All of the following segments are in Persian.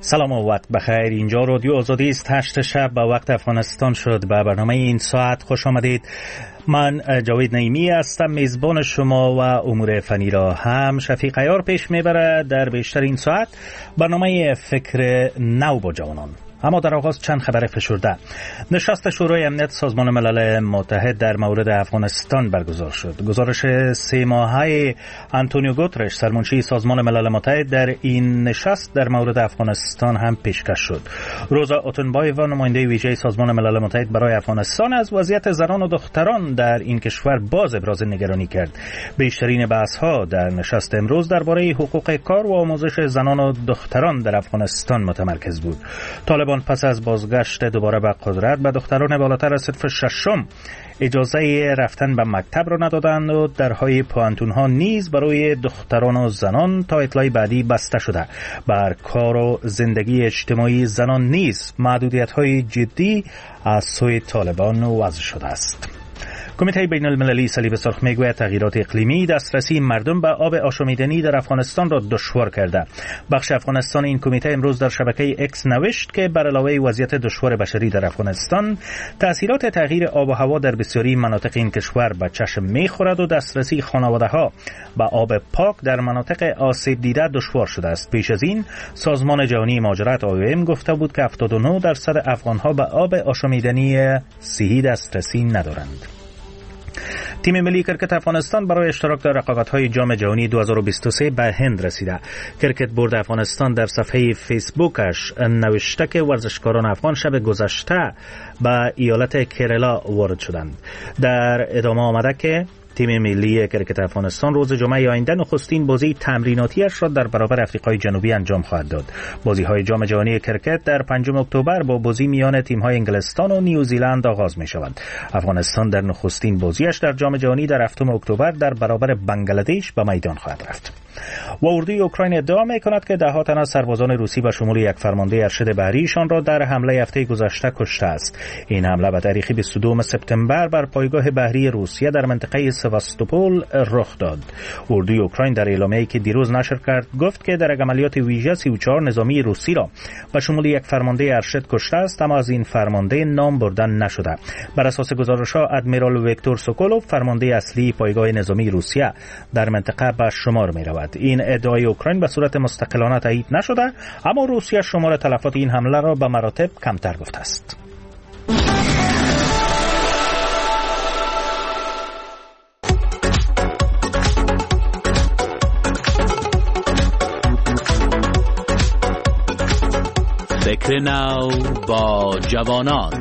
سلام و وقت بخیر. اینجا رادیو آزادی است. 8 شب به وقت افغانستان شد. به برنامه این ساعت خوش آمدید. من جاوید نعیمی هستم، میزبان شما و امور فنی را هم شفیق عیار پیش میبره در بیشتر این ساعت برنامه فکر نو با جوانان. اما در آغاز چند خبر فشرده. نشست شورای امنیت سازمان ملل متحد در مورد افغانستان برگزار شد. گزارش 3 ماهه آنتونیو گوترش سرمنشی سازمان ملل متحد در این نشست در مورد افغانستان هم پیشکش شد. روزا اوتنبایوا نماینده ویژه سازمان ملل متحد برای افغانستان از وضعیت زنان و دختران در این کشور باز ابراز نگرانی کرد. بیشترین بحث ها در نشست امروز درباره حقوق کار و آموزش زنان و دختران در افغانستان متمرکز بود. طالبان پس از بازگشت دوباره به قدرت به دختران بالاتر از صنف ششم اجازه رفتن به مکتب را ندادند و درهای پوانتون‌ها نیز برای دختران و زنان تا اطلاع بعدی بسته شده. بر کار و زندگی اجتماعی زنان نیز محدودیت‌های جدی از سوی طالبان وضع شده است. کمیته بین المللی صلیب سرخ میگوید تغییرات اقلیمی دسترسی مردم به آب آشامیدنی در افغانستان را دشوار کرده. بخش افغانستان این کمیته امروز در شبکه اکس نوشت که بر علاوه وضعیت دشوار بشری در افغانستان، تأثیرات تغییر آب و هوا در بسیاری مناطق این کشور به چشم میخورد و دسترسی خانواده‌ها به آب پاک در مناطق آسیب دیده دشوار شده است. پیش از این سازمان جهانی مهاجرت IOM گفته بود که 79% افغان‌ها به آب آشامیدنی صحی دسترسی ندارند. تیم ملی کرکت افغانستان برای اشتراک در رقابت‌های جام جهانی 2023 به هند رسیده. کرکت بورد افغانستان در صفحه فیسبوکش نوشته که ورزشکاران افغان شب گذشته به ایالت کرالا وارد شدند. در ادامه آمده که تیم ملی کرکت افغانستان روز جمعه آینده نخستین بازی تمریناتیش را در برابر آفریقای جنوبی انجام خواهد داد. بازی‌های جام جهانی کرکت در 5 اکتبر با بازی میان تیم‌های انگلستان و نیوزیلند آغاز می‌شود. افغانستان در نخستین بازیش در جام جهانی در 7 اکتبر در برابر بنگلادش به میدان خواهد رفت. و اردوی اوکراین ادعا می‌کند که ده‌ها تن از سربازان روسی به شمول یک فرمانده ارشد بحریشان را در حمله هفته گذشته کشته است. این حمله به تاریخ 22 سپتامبر بر پایگاه بحری روسیه در منطقه سواستوپول رخ داد. اردوی اوکراین در اعلامیه‌ای که دیروز نشر کرد گفت که در عملیات ویژه 34 نظامی روسی را به شمول یک فرمانده ارشد کشته است، اما از این فرمانده نام بردن نشده. بر اساس گزارش‌ها ادمیرال ویکتور سوکولوف فرمانده اصلی پایگاه نظامی روسیه در منطقه به شمار می‌رود. این ادعای اوکراین به صورت مستقلانه تایید نشده، اما روسیه شمار تلفات این حمله را به مراتب کمتر گفته است. فکر نو با جوانان.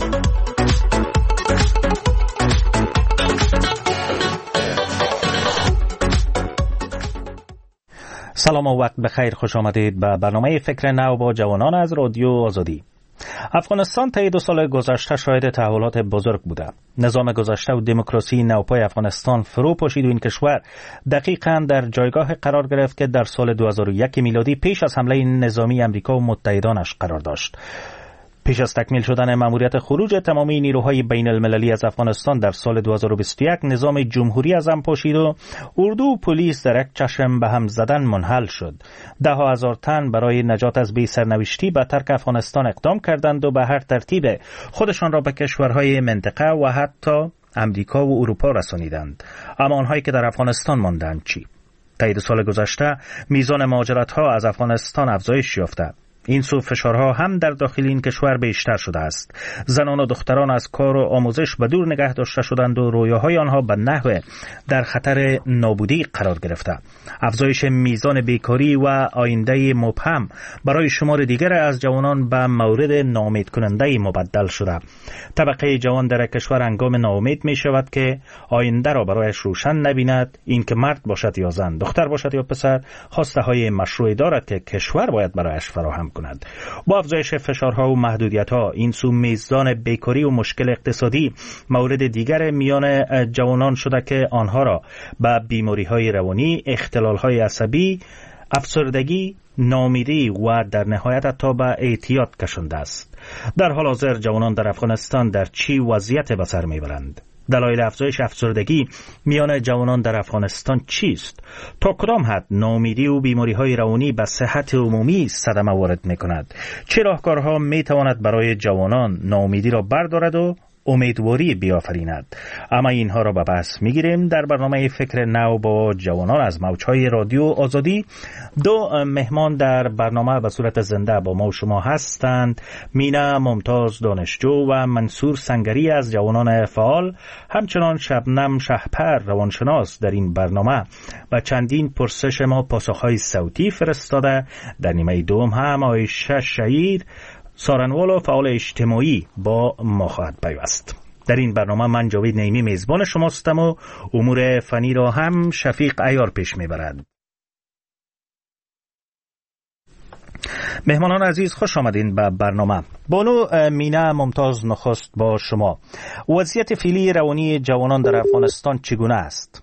سلام و وقت بخیر. خوش آمدید به برنامه فکر نو با جوانان از رادیو آزادی. افغانستان طی 2 سال گذشته شاهد تحولات بزرگ بوده. نظام گذشته و دموکراسی نوپای افغانستان فرو پاشید و این کشور دقیقاً در جایگاه قرار گرفت که در سال 2001 میلادی پیش از حمله نظامی امریکا و متحدانش قرار داشت. پیش از تکمیل شدن مأموریت خروج تمامی نیروهای بین المللی از افغانستان در سال 2021 نظام جمهوری از هم پاشید و اردو و پلیس در یک چشم به هم زدن منحل شد. 10,000 تن برای نجات از بی سرنوشتی به ترک افغانستان اقدام کردند و به هر ترتیب خودشان را به کشورهای منطقه و حتی امریکا و اروپا رسانیدند. اما آنهایی که در افغانستان ماندند چی؟ طی 2 سال گذشته میزان مهاجرت‌ها از افغانستان افزایش یافته. این سو فشارها هم در داخل این کشور بیشتر شده است. زنان و دختران از کار و آموزش به دور نگه داشته شدند و رویاهای آنها به نحو در خطر نابودی قرار گرفته. افزایش میزان بیکاری و آینده مبهم برای شمار دیگر از جوانان به مورد ناامید کننده مبدل شده. طبقه جوان در کشور هنگام ناامید می شود که آینده را برایش روشن نبیند. این که مرد باشد یا زن، دختر باشد یا پسر، خواسته های مشروعی دارد که کشور باید برایش فراهم کند. با افزایش فشارها و محدودیت‌ها این سو میزان بیکاری و مشکل اقتصادی مورد دیگر میان جوانان شده که آنها را به بیماری‌های روانی، اختلال‌های عصبی، افسردگی، ناامیدی و در نهایت حتی به اعتیاد کشانده است. در حال حاضر جوانان در افغانستان در چی وضعیت به سر میبرند؟ دلایل افزایش افسردگی میان جوانان در افغانستان چیست؟ تا کدام حد ناامیدی و بیماری‌های روانی به صحت عمومی صدمه وارد می‌کند؟ چه راهکارها می‌تواند برای جوانان ناامیدی را بردارد و امیدواری بیافریند؟ اما اینها را به بحث میگیریم در برنامه فکر نو با جوانان از موجهای رادیو آزادی. دو مهمان در برنامه به صورت زنده با ما و شما هستند: مینا ممتاز دانشجو و منصور سنگری از جوانان فعال، همچنان شبنم شهپر روانشناس در این برنامه و چندین پرسش ما پاسخهای صوتی فرستاده. در نیمه دوم هم عایشه شهیر سارنوال و فعال اجتماعی با ما خواهد پیوست. در این برنامه من جاوید نعیمی میزبان شماستم و امور فنی را هم شفیق عیار پیش میبرد. مهمانان عزیز، خوش آمدین به برنامه. بانو مینا ممتاز، نخست با شما. وضعیت فعلی روانی جوانان در افغانستان چگونه است؟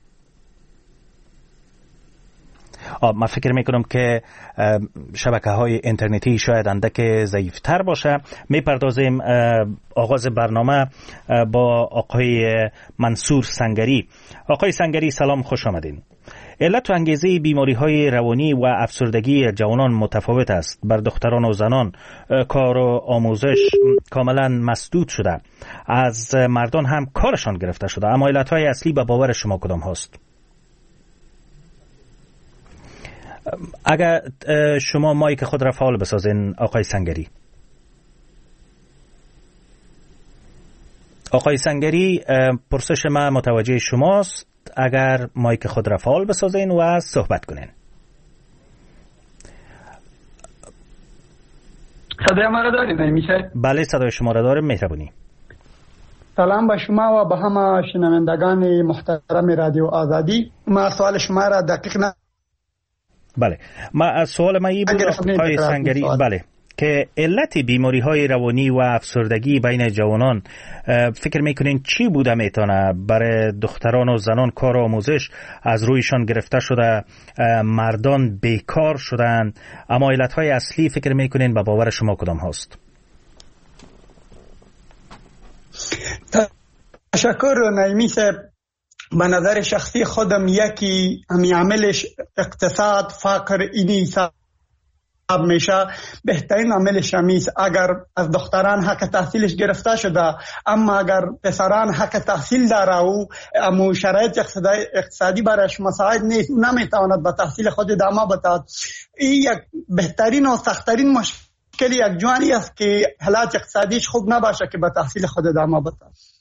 من فکر میکنم که شبکه‌های اینترنتی شاید اندک ضعیف‌تر باشه. میپردازیم آغاز برنامه با آقای منصور سنگری. آقای سنگری، سلام، خوش آمدین. علت و انگیزه بیماری‌های روانی و افسردگی جوانان متفاوت است. بر دختران و زنان کار و آموزش کاملا مسدود شده، از مردان هم کارشان گرفته شده. اما علت‌های اصلی به باور شما کدام هست؟ اگر شما مایک خود را فعال بسازین آقای سنگری. آقای سنگری، پرسش ما متوجه شماست. اگر مایک خود را فعال بسازین و صحبت کنین. صدای ما را دارید نمیشه؟ بله، صدای شما را داریم. مهربانی. سلام به شما و به همه شنوندگان محترم رادیو آزادی. ما سوال شما را دقیق بله، ما سوال ما این بود آقای سنگری، بله، که علت بیماری‌های روانی و افسردگی بین جوانان فکر میکنین چی بوده میتونه؟ برای دختران و زنان کار و آموزش از رویشان گرفته شده، مردان بیکار شدن، اما علت‌های اصلی فکر میکنین به باور شما کدام هست؟ تشکر نعیمی صاحب. به نظر شخصی خودم یکی همی عاملش اقتصاد، فقر، اینی حساب میشه. بهترین عاملش همیست. اگر از دختران حق تحصیلش گرفته شده، اما اگر پسران حق تحصیل داره و اما شرایط اقتصادی برایش مساعد نیست، او نمیتواند به تحصیل خود ادامه بده. این یک بهترین و سختترین مشکلی یک جوانی است که حالت اقتصادیش خوب نباشه که به تحصیل خود ادامه بده.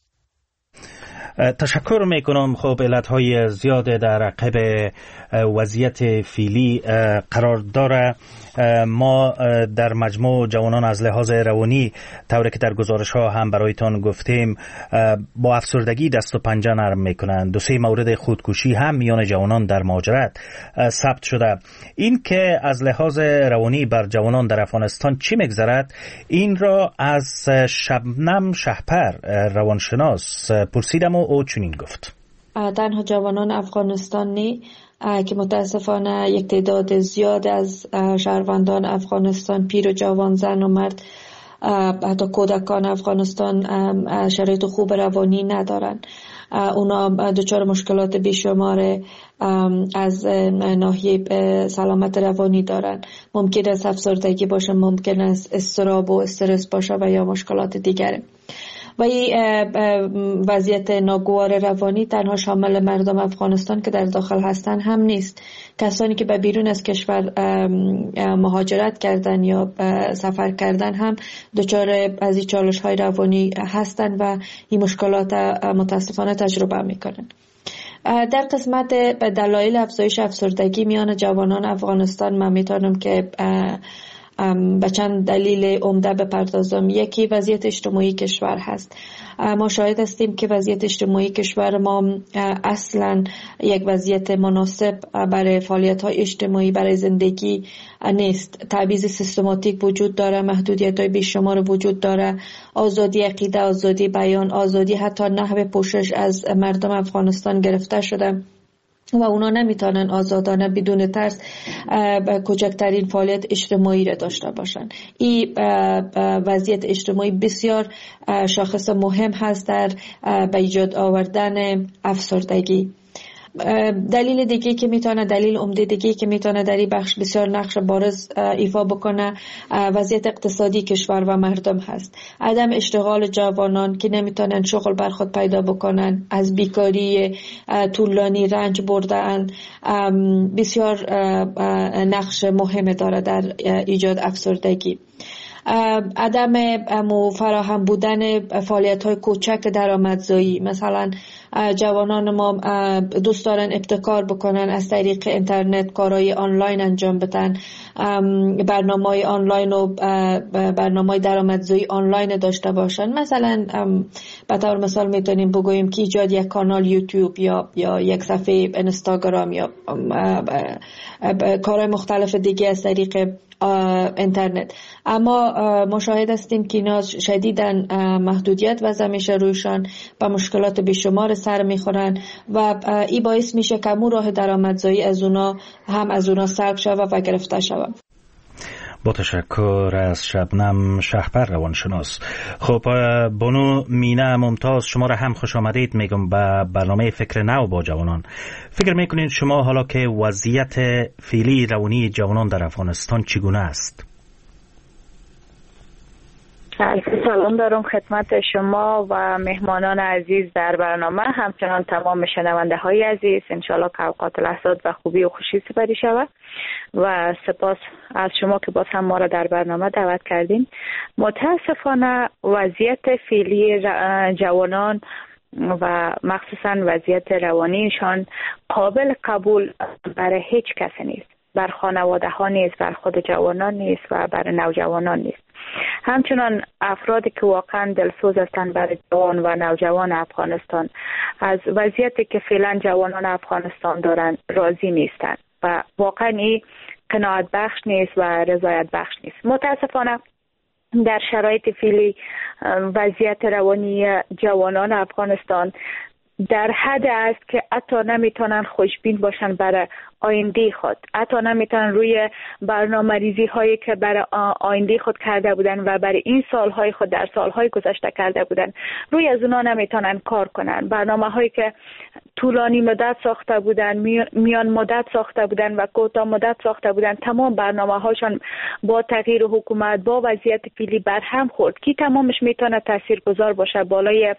تشکر میکنم. خب علتهای زیاد در عقب وضعیت فعلی قرار داره. ما در مجموع جوانان از لحاظ روانی، طوری که در گزارش ها هم برایتان گفتیم، با افسردگی دست و پنجه نرم میکنند. 2-3 مورد خودکشی هم میان جوانان در مهاجرت ثبت شده. این که از لحاظ روانی بر جوانان در افغانستان چی میگذرد، این را از شبنم شهپر روانشناس پرسیدم و او چنین گفت: تنها جوانان افغانستانی که متاسفانه یک تعداد زیاد از شهروندان افغانستان، پیر و جوان، زن و مرد، حتی کودکان افغانستان شرایط خوب روانی ندارن. اونا دچار مشکلات بیشمار از ناحیه سلامت روانی دارن. ممکن است افسردگی باشه، ممکن است اضطراب و استرس باشه و یا مشکلات دیگره. و این وضعیت ناگوار روانی تنها شامل مردم افغانستان که در داخل هستن هم نیست. کسانی که به بیرون از کشور مهاجرت کردن یا سفر کردن هم دچار از این چالش‌های روانی هستن و این مشکلات متاسفانه تجربه میکنن. در قسمت دلایل افزایش افسردگی میان جوانان افغانستان من میتونم که به چند دلیل عمده بپردازم. یکی وضعیت اجتماعی کشور هست. ما شاهد هستیم که وضعیت اجتماعی کشور ما اصلا یک وضعیت مناسب برای فعالیت‌های اجتماعی، برای زندگی نیست. تبعیض سیستماتیک وجود داره، محدودیت‌های بیشمار وجود داره، آزادی عقیده، آزادی بیان، آزادی حتی نحو پوشش از مردم افغانستان گرفته شده. و اونا نمیتونن آزادانه بدون ترس کوچکترین فعالیت اجتماعی را داشته باشن. این وضعیت اجتماعی بسیار شاخص مهم هست در به ایجاد آوردن افسردگی. دلیل دیگه که میتونه، دلیل عمده دیگه که میتونه در این بخش بسیار نقش بارز ایفا بکنه وضعیت اقتصادی کشور و مردم هست. عدم اشتغال جوانان که نمیتونن شغل بر خود پیدا بکنن، از بیکاری طولانی رنج بردن، بسیار نقش مهم داره در ایجاد افسردگی. عدم فراهم بودن فعالیت‌های کوچک درآمدزایی، مثلا جوانان ما دوست دارن ابتکار بکنن، از طریق اینترنت کارهای آنلاین انجام بدن، برنامه‌های آنلاین و برنامه‌های درآمدزایی آنلاین داشته باشن. مثلا به طور مثال میتونیم بگوییم که ایجاد یک کانال یوتیوب یا یک صفحه اینستاگرام یا کارهای مختلف دیگه از طریق اینترنت. اما مشاهد هستیم که اینا شدیداً محدودیت وضع میشه رویشان، با مشکلات بیشمار سر میخورن و این باعث میشه که امو راه درآمدزایی از اونا سلب شود و گرفته شود. با تشکر از شبنم شهپر روانشناس. خب بانو مینه ممتاز، شما را هم خوش آمدید میگم به برنامه فکر نو با جوانان. فکر میکنید شما حالا که وضعیت فعلی روانی جوانان در افغانستان چگونه است؟ سلام دارم خدمت شما و مهمانان عزیز در برنامه، همچنان تمام شنونده های عزیز. انشالله که اوقات لحظات و خوبی و خوشی سپری شود و سپاس از شما که باز هم ما را در برنامه دعوت کردین. متاسفانه وضعیت فعلی جوانان و مخصوصا وضعیت روانیشان قابل قبول برای هیچ کسی نیست، بر خانواده ها نیست، بر خود جوانان نیست و بر نوجوانان نیست. همچنان افرادی که واقعا دلسوز هستند برای جوان و نوجوان افغانستان از وضعیتی که فعلا جوانان افغانستان دارند راضی نیستند و واقعا این قناعت بخش نیست و رضایت بخش نیست. متاسفانه در شرایط فعلی وضعیت روانی جوانان افغانستان در حد است که حتی نمیتونن خوشبین باشن برای آینده خود، حتی نمیتونن روی برنامه ریزی هایی که برای آینده خود کرده بودن و برای این سالهای خود در سالهای گذشته کرده بودن روی از اونا نمیتونن کار کنن. برنامه هایی که طولانی مدت ساخته بودن، میان مدت ساخته بودن و کوتاه مدت ساخته بودن، تمام برنامه هاشون با تغییر حکومت با وضعیت فعلی برهم خورد که تمامش میتونه تاثیرگذار باشه بالای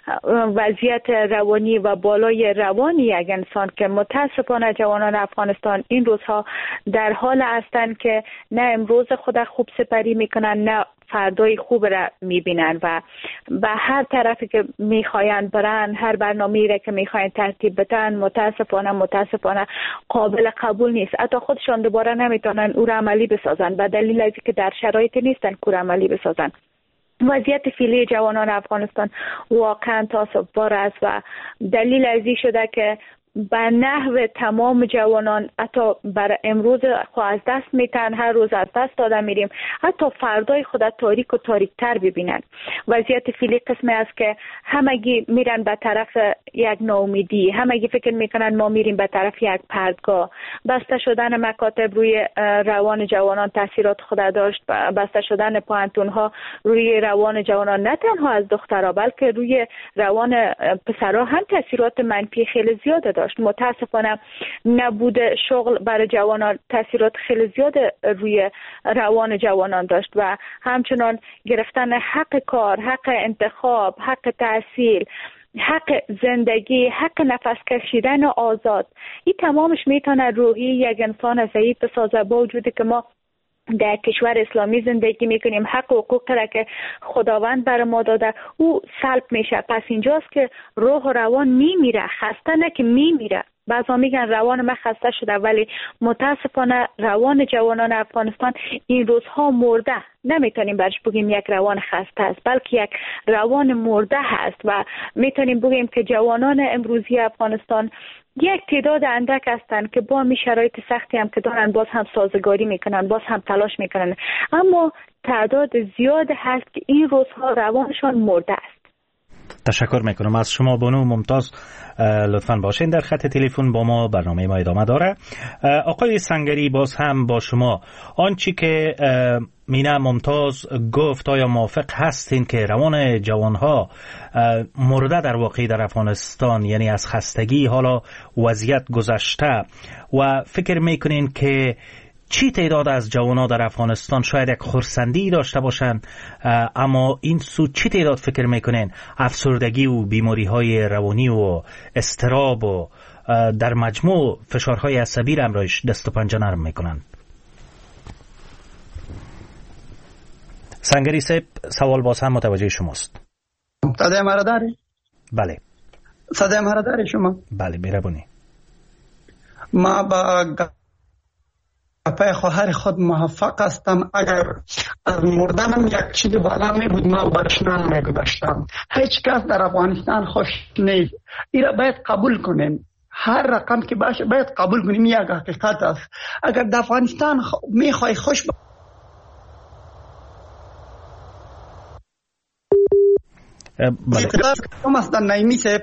وضعیت روانی و بالای روانی یک انسان که متاسفانه جوانان افغانستان این روزها در حال هستند که نه امروز خود خوب سپری میکنن نه فردای خوب را میبینن و به هر طرفی که میخواین برن، هر برنامه‌ای را که میخواین ترتیب بدن متاسفانه قابل قبول نیست. حتی خودشان دوباره نمیتونن او را عملی بسازن به دلیل از اینکه در شرایطی نیستن که عملی بسازن. وضعیت فعلی جوانان افغانستان واقعا تاسف‌بار است و دلیل از این شده که به نحو تمام جوانان حتی برای امروز خود از دست میتن، هر روز از دست داده میریم، حتی فردای خود تاریک و تاریکتر ببینن. وضعیت فعلی قسمی است که همگی میرن به طرف یک ناامیدی، همگی فکر میکنن ما میریم به طرف یک پردگاه. بسته شدن مکاتب روی روان جوانان تاثیرات خود داشت، بسته شدن پوهنتون ها روی روان جوانان نه تنها از دخترها بلکه روی روان پسرها هم تاثیرات منفی خیلی زیاد داشت. متاسفانه نبود شغل برای جوانان تاثیرات خیلی زیاد روی روان جوانان داشت و همچنان گرفتن حق کار، حق انتخاب، حق تحصیل، حق زندگی، حق نفس کشیدن آزاد، این تمامش میتونه روحی یک انسان ضعیف بسازه. با وجودی که ما در کشور اسلامی زندگی میکنیم، حق و حقوق را که خداوند بر ما داده او سلب میشه. پس اینجاست که روح و روان میمیره، خسته نه که میمیره. بعضا میگن روان من خسته شده، ولی متاسفانه روان جوانان افغانستان این روزها مرده. نمیتونیم برش بگیم یک روان خسته است، بلکه یک روان مرده هست و میتونیم بگیم که جوانان امروزی افغانستان یک تعداد اندک هستند که با می شرایط سختی هم که دارن باز هم سازگاری میکنن، باز هم تلاش میکنن، اما تعداد زیاد هست که این روزها روانشان مرده است. تشکر میکنم از شما بانو ممتاز. لطفاً باشین در خط تلفن با ما، برنامه ما ادامه داره. آقای سنگری باز هم با شما، آنچه که مینا ممتاز گفت آیا موافق هستین که روان جوانها مرده در واقع در افغانستان، یعنی از خستگی حالا وضعیت گذشته، و فکر میکنین که چی تعداد از جوانان در افغانستان شاید یک خرسندی داشته باشند، اما این سو چی تعداد فکر میکنین افسردگی و بیماری های روانی و اضطراب و در مجموع فشارهای عصبی را همراهش دست و پنجه نرم میکنند؟ سنگری صاحب سوال باز هم متوجه شماست. صدای مرا داری؟ بله. صدای مرا داری شما؟ بله مهربانی. ما با گپای خواهر خود موافق هستم. اگر از مردنم یک چیز بالا می بود ما برشنان می گذاشتم. هیچ کس در افغانستان خوش نیست. این را باید قبول کنیم. هر رقم که باشه باید قبول کنیم، یک حقیقت است. اگر در افغانستان می خواهی خوش مثلا نایمی صاحب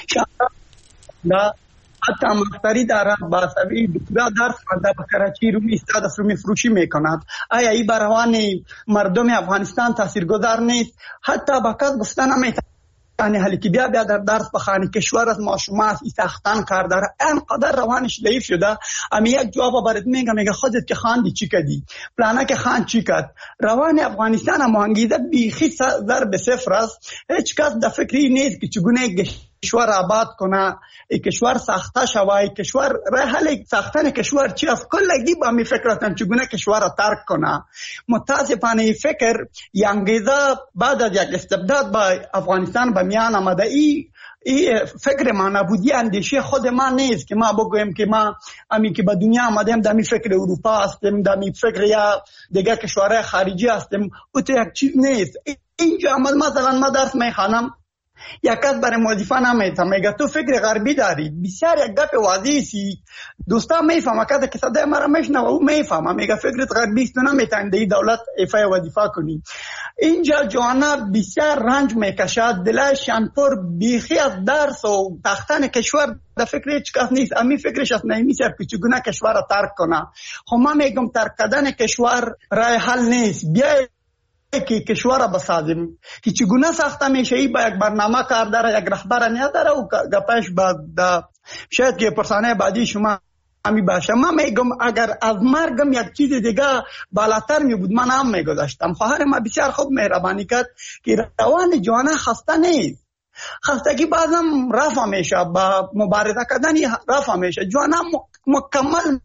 شاید حتی مستری دارد با سوی دکترا درس خانده به کراچی رومی استاد رومی فروشی میکند. آیا این بر روان مردم افغانستان تاثیرگذار نیست؟ حتی با کس گفتن نمیتونه حالی که بیا در درس بخوانی، کشور از معصومات ساختن کار داره، اینقدر روانش ضعیف شده. اما یک جواب برات میگه خودت که خواندی چی کردی، پلانا که خواند چی کرد. روان افغانستان هم انگیزه بیخی ضرب صفر است. هیچ کس در فکری نیست که چگونه کشور آباد کنه، کشور ساخته شوه، کشور حل ساختن کشور چی است. کلگی با می فکر هستن چگونه کشور را ترک کنه. متاسفانه این فکر انگیزه بعد از یک استبداد با افغانستان به میان آمده. این فکر ما نبودی اندیشه خود ما نیست که ما بگویم که ما امی که به دنیا آمدیم در می فکر اروپا هستیم، در می فکر یا دیگه کشورهای خارجی هستیم. او تو یک چیز نیست. اینجا مثلا ما درس میخوانم، یک کس برای موظفه نمیتم میگه تو فکر غربی داری. بسیار یک گپ واضحی سی دوستا میفهمه کده که صدای مرا میشنوه او میفهمه، میگه فکرت غربی است، تو نمیتونی دی دولت ایفای وظیفه کنی. اینجا جوانا بسیار رنج میکشد، دلشان پر بیخی از درس و تختن کشور در فکر هیچ کس نیست. امی فکرش از نمیشه که چگونه کشور را ترک کنه. خب من میگم ترک کردن کشور راه حل نیست. بیای که کشور را بسازیم که چگونه ساخته میشه، ای با یک برنامه کار داره، یک رهبر نداره و گپش بعد شاید که پرسانه بعدی شما همی باشه. من میگم اگر از مرگم یک چیز دیگه بالاتر می بود من هم میگذاشتم. خواهر ما بسیار خوب مهربانی کرد که روان جوانه خسته نیست. خستگی بعضم رفع میشه، با مبارزه کردن رفع میشه. جوانه مکمل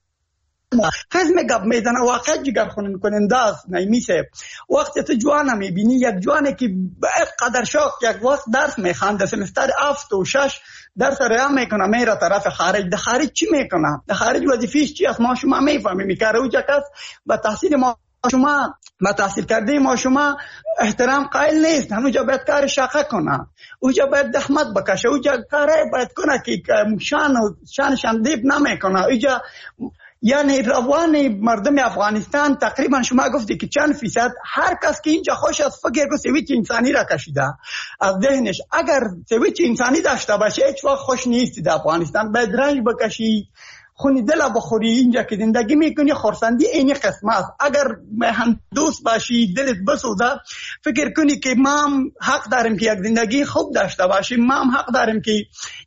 خزم گپ میزنه، واقعا جگر خونین کننده است. نمیشه وقتی تو جوانه میبینی، یک جوانه که به قدر شوق یک وقت درس میخوانده، سمستر 7 و 6 درس ریا میکنه، میره طرف خارج. در خارج چی میکنه؟ در خارج وظیفه‌اش چی است؟ ما شما میفهمیم. میکاره اوجا کس به تحصیل ما شما با تحصیل کرده ما شما احترام قائل نیست. همونجا باید کار شاقه کنه، اوجا باید دخمت بکشه، اوجا کاره باید کنه که شان دیب نمیکنه. اوجا یعنی روان مردم افغانستان تقریبا شما گفتی که چند فیصد، هر کس که اینجا خوش از فکر که سویچ انسانی را کشیده از ذهنش. اگر سویچ انسانی داشته باشه هیچ وقت خوش نیستی در افغانستان. باید رنج بکشی، خونی دل بخوری. اینجا که زندگی میکنی خورسندی اینی قسم است. اگر مهن دوست باشی، دلت بسوزه، فکر کنی که ما هم حق داریم که یک زندگی خوب داشته باشیم، ما هم حق داریم که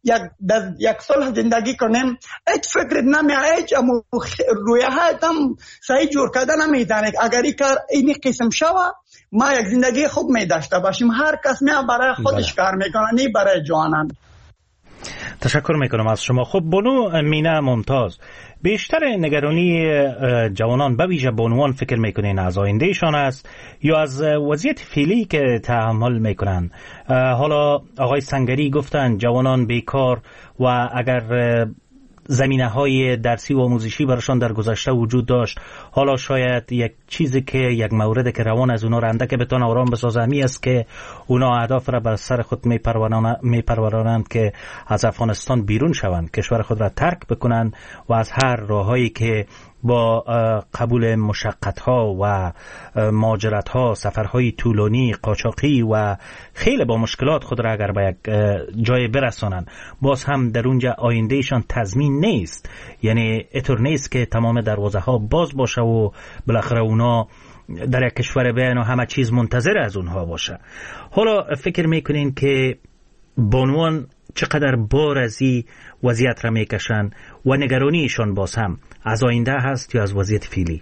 یک صلح زندگی کنیم. هیچ فکرت نمیاد، هیچ رویهایت هم صحیح جور کردن نمیتونه. اگر این کار اینی قسم شوه ما یک زندگی خوب می داشته باشیم. هر کس برای خودش کار میکنه، نه برای جوانان. تشکر میکنم از شما. خب بانو مینا ممتاز، بیشتر نگرانی جوانان به ویژه به عنوان فکر میکنین از آیندهشان است یا از وضعیت فعلی که تحمل میکنن؟ حالا آقای سنگری گفتن جوانان بیکار و اگر زمینه های درسی و آموزشی براشان در گذشته وجود داشت، حالا شاید یک چیزی که یک مورد که روان از اونا رنده که بتونه آرام بسازه همی است که اونا اهداف را بر سر خود میپرورانند که از افغانستان بیرون شوند، کشور خود را ترک بکنند و از هر راههایی که با قبول مشقت‌ها و مهاجرت‌ها، سفرهای طولانی، قاچاقی و خیلی با مشکلات خود را اگر به یک جای برسانن، باز هم در اونجا آیندهشان تضمین نیست. یعنی اینطور نیست که تمام دروازه‌ها باز باشه و بالاخره اونا در یک کشور بیان و همه چیز منتظر از اونها باشه. حالا فکر میکنین که بانوان چقدر بار از این وضعیت را میکشن و نگرانیشان باز هم از آینده هست یا از وضعیت فعلی؟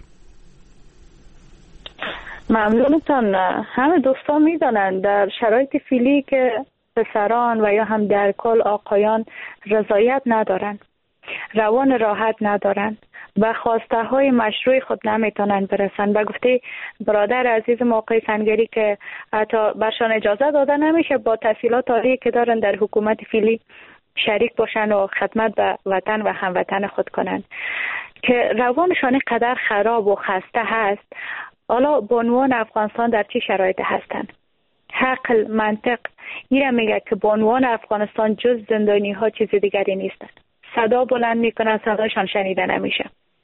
ممنونتان. همه دوستان میدانند در شرایط فعلی که پسران و یا هم در کل آقایان رضایت ندارند، روان راحت ندارند و خواسته های مشروع خود نمیتونن برسن. و گفته برادر عزیز موقع سنگری که حتی برشان اجازه داده نمیشه با تحصیلات عالی که دارن در حکومت فعلی شریک باشن و خدمت به وطن و هموطن خود کنن، که روانشان قدر خراب و خسته هست. حالا بانوان افغانستان در چه شرایط هستند؟ عقل، منطق ایره میگه که بانوان افغانستان جز زندانی ها چیز دیگری نیستند. صدا بلند میکنن، صدایشان شنیده نمیشه.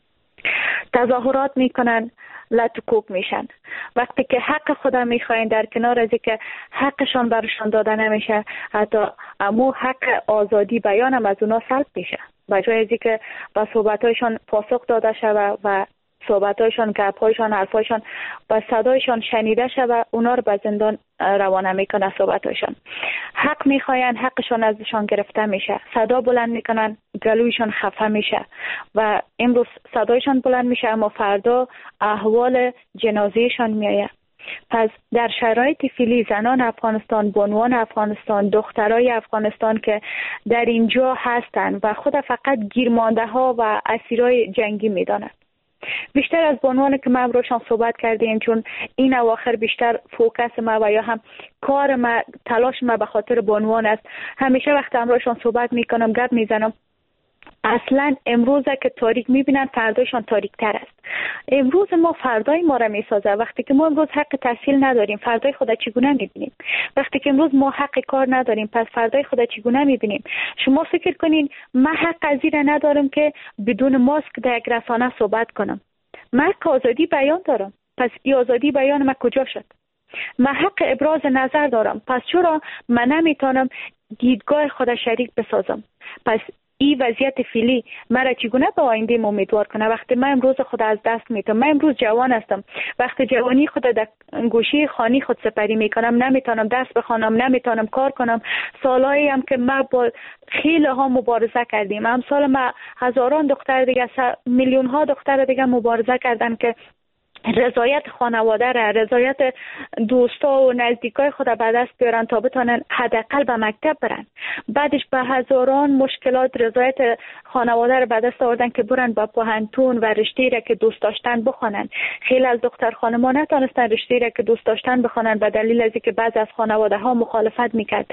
تظاهرات میکنن، لط و کوب میشن. وقتی که حق خودم میخواین، در کنار از که حقشان برشان داده نمیشه، حتی امو حق آزادی بیان هم از اونا سلب میشه. بجای از که با صحبتایشان پاسخ داده شود و صحبتایشان، گپایشان، حرفایشان و صدایشان شنیده شود، اونا رو به زندان روانه میکنه. صحبتایشان حق میخواین، حقشان ازشان گرفته میشه. صدا بلند میکنن، گلویشان خفه میشه و امروز صدایشان بلند میشه اما فردا احوال جنازهشان میایه. پس در شرایط فعلی زنان افغانستان، بانوان افغانستان، دخترای افغانستان که در اینجا هستند و خود فقط گیرمانده ها و اسیرای جنگی میدانند. بیشتر از بانوانی که ما روشان صحبت کردیم، چون این اواخر بیشتر فوکس ما و یا هم کار ما، تلاش ما به خاطر بانوان است. همیشه وقت امروشان صحبت میکنم، گپ میزنم، اصلا امروز که تاریک میبینن فردایشان تاریک تر است. امروز ما فردای ما را میسازه. وقتی که ما امروز حق تحصیل نداریم، فردای خود چگونه میبینیم؟ وقتی که امروز ما حق کار نداریم، پس فردای خود چگونه میبینیم؟ شما فکر کنین من حق از این ندارم که بدون ماسک در یک رسانه صحبت کنم. من حق آزادی بیان دارم، پس این آزادی بیان من کجا شد؟ من حق ابراز نظر دارم، پس چرا من نمیتونم دیدگاه خود شریک بسازم؟ پس این وضعیت فعلی مرا چگونه به آینده امیدوار کنه؟ وقتی من امروز خود از دست میتونم، من امروز جوان هستم، وقتی جوانی خود در گوشه خانی خود سپری میکنم، نمیتونم دست بخوانم، نمیتونم کار کنم. سالایی هم که ما با خیلی ها مبارزه کردیم، امثال ما هزاران دختر دیگه، میلیون ها دختر دیگه مبارزه کردن که رضایت خانواده را، رضایت دوستا و نزدیکای خود به دست بیارن تا بتونن حداقل به مکتب برن. بعدش به هزاران مشکلات رضایت خانواده را به دست آوردن که برن با پوهنتون و رشته‌ای را که دوست داشتن بخونن. خیلی از دختر خانم‌ها نتونستن رشته‌ای را که دوست داشتن بخونن به دلیل از اینکه بعضی از خانواده ها مخالفت میکرد.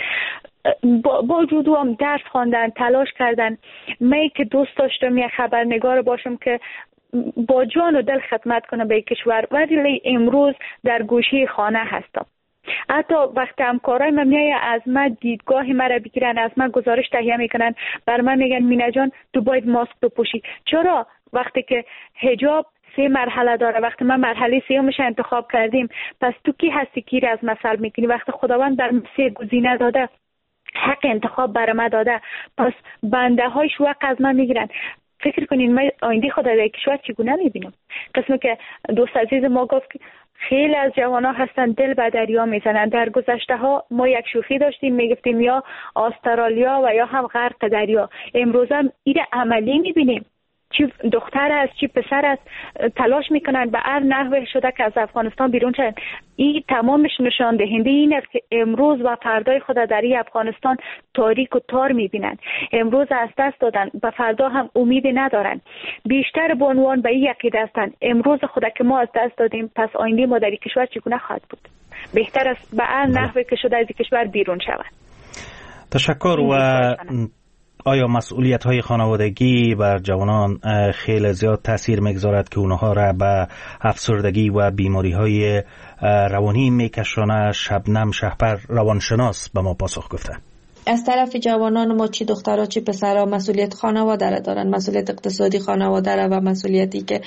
با جدو هم درس خواندن، تلاش کردن. من که دوست داشتم یه خبرنگار باشم که با جان و دل خدمت کنم به کشور، ولی امروز در گوشه خانه هستم. حتی وقتی همکارای من میای از من دیدگاه مرا بگیرن، از من گزارش تهیه میکنن، بر من میگن مینا جان تو باید ماسک بپوشی. چرا؟ وقتی که حجاب 3 مرحله داره، وقتی من مرحله 3 انتخاب کردیم، پس تو کی هستی کی از مثل میکنی؟ وقتی خداوند بر 3 گزینه داده، حق انتخاب بر ما داده، پس بنده های شوق از من میگیرن. فکر کنین من آینده خود در کشور چگونه میبینم؟ قسمی که دوست عزیز ما گفت که خیلی از جوانا هستن دل به دریا میزنن. در گذشته ها ما یک شوخی داشتیم، میگفتیم یا استرالیا و یا هم غرق دریا. امروز هم این عملی میبینیم، چی دختر است چی پسر است تلاش میکنن به هر نحوه شده که از افغانستان بیرون شدن. این تمامش نشان دهنده این است که امروز و فردای خود در این افغانستان تاریک و تار میبینن. امروز از دست دادن، به فردا هم امیدی ندارن. بیشتر بانوان به این عقیده هستند امروز خود که ما از دست دادیم، پس آینده ما در این کشور چگونه خواهد بود؟ بهتر است به هر نحوه که شده از این کشور بیرون شود. تشکر. و آیا مسئولیت های خانوادگی بر جوانان خیلی زیاد تاثیر میگذارد که اونها را به افسردگی و بیماری های روانی میکشانه؟ شبنم شهپر روانشناس به ما پاسخ گفته. از طرف جوانان ما چی دخترها چی پسرها مسئولیت خانواده را دارن، مسئولیت اقتصادی خانواده را و مسئولیتی که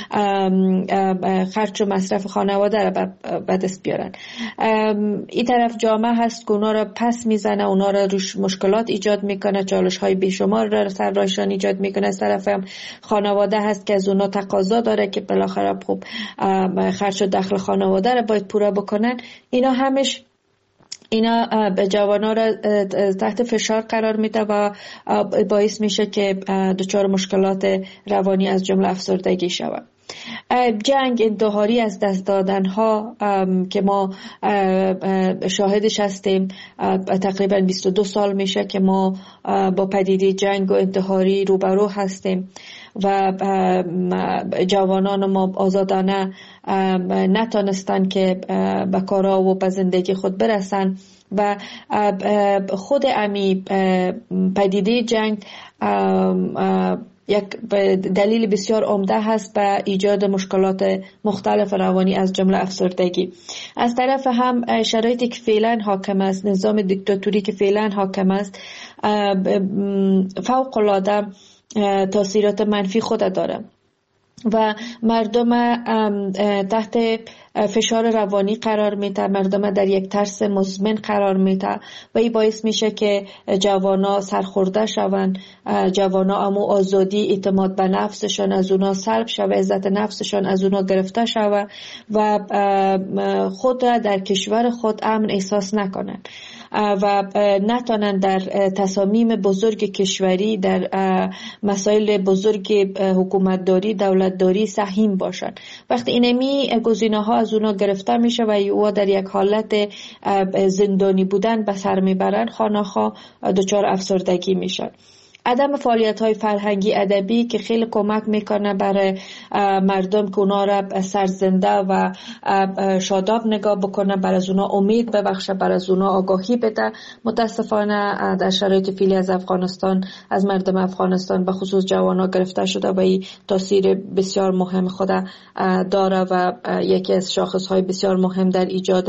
خرج و مصرف خانواده را به دست بیارن. این طرف جامعه هست که اونا را پس میزنه، اونا را روش مشکلات ایجاد میکنه، چالش های بیشمار را سر رایشان ایجاد میکنه. از طرف هم خانواده هست که از اونا تقاضا داره که بالاخره خوب خرج و دخل خانواده را باید پورا بکنن. اینا به جوانا را تحت فشار قرار میده و باعث میشه که دچار مشکلات روانی از جمله افسردگی شود. جنگ، انتحاری از دست دادن ها که ما شاهدش هستیم، تقریبا 22 سال میشه که ما با پدیده جنگ و انتحاری روبرو هستیم و جوانان ما آزادانه نتونستن که به کارها و به زندگی خود برسن و خود امی پدیده جنگ یک دلیل بسیار عمده هست به ایجاد مشکلات مختلف روانی از جمله افسردگی. از طرف هم شرایطی که فعلا حاکم است، نظام دیکتاتوری که فعلا حاکم است، فوق العاده تاثیرات منفی خود داره و مردم تحت فشار روانی قرار میده، مردم در یک ترس مزمن قرار میده و این باعث میشه که جوانا سرخورده شوند، جوانا امو آزادی، اعتماد به نفسشان از اونا سلب شوه، عزت نفسشان از اونا گرفته شوه و خود را در کشور خود امن احساس نکنن و نتونن در تصامیم بزرگ کشوری، در مسائل بزرگ حکومتداری، دولتداری سهیم باشن. وقتی اینمی گزینه‌ها از اونا گرفته میشه و او در یک حالت زندانی بودن به سر میبرن، خانه‌ها دچار افسردگی میشن. عدم فعالیت‌های فرهنگی ادبی که خیلی کمک میکنه برای مردم که اونا را سرزنده و شاداب نگاه بکنه، برای از اونا امید ببخشه، برای از اونا آگاهی بده. متاسفانه در شرایط فعلی از افغانستان، از مردم افغانستان به خصوص جوانا گرفته شده و این تاثیر بسیار مهم خود داره و یکی از شاخص‌های بسیار مهم در ایجاد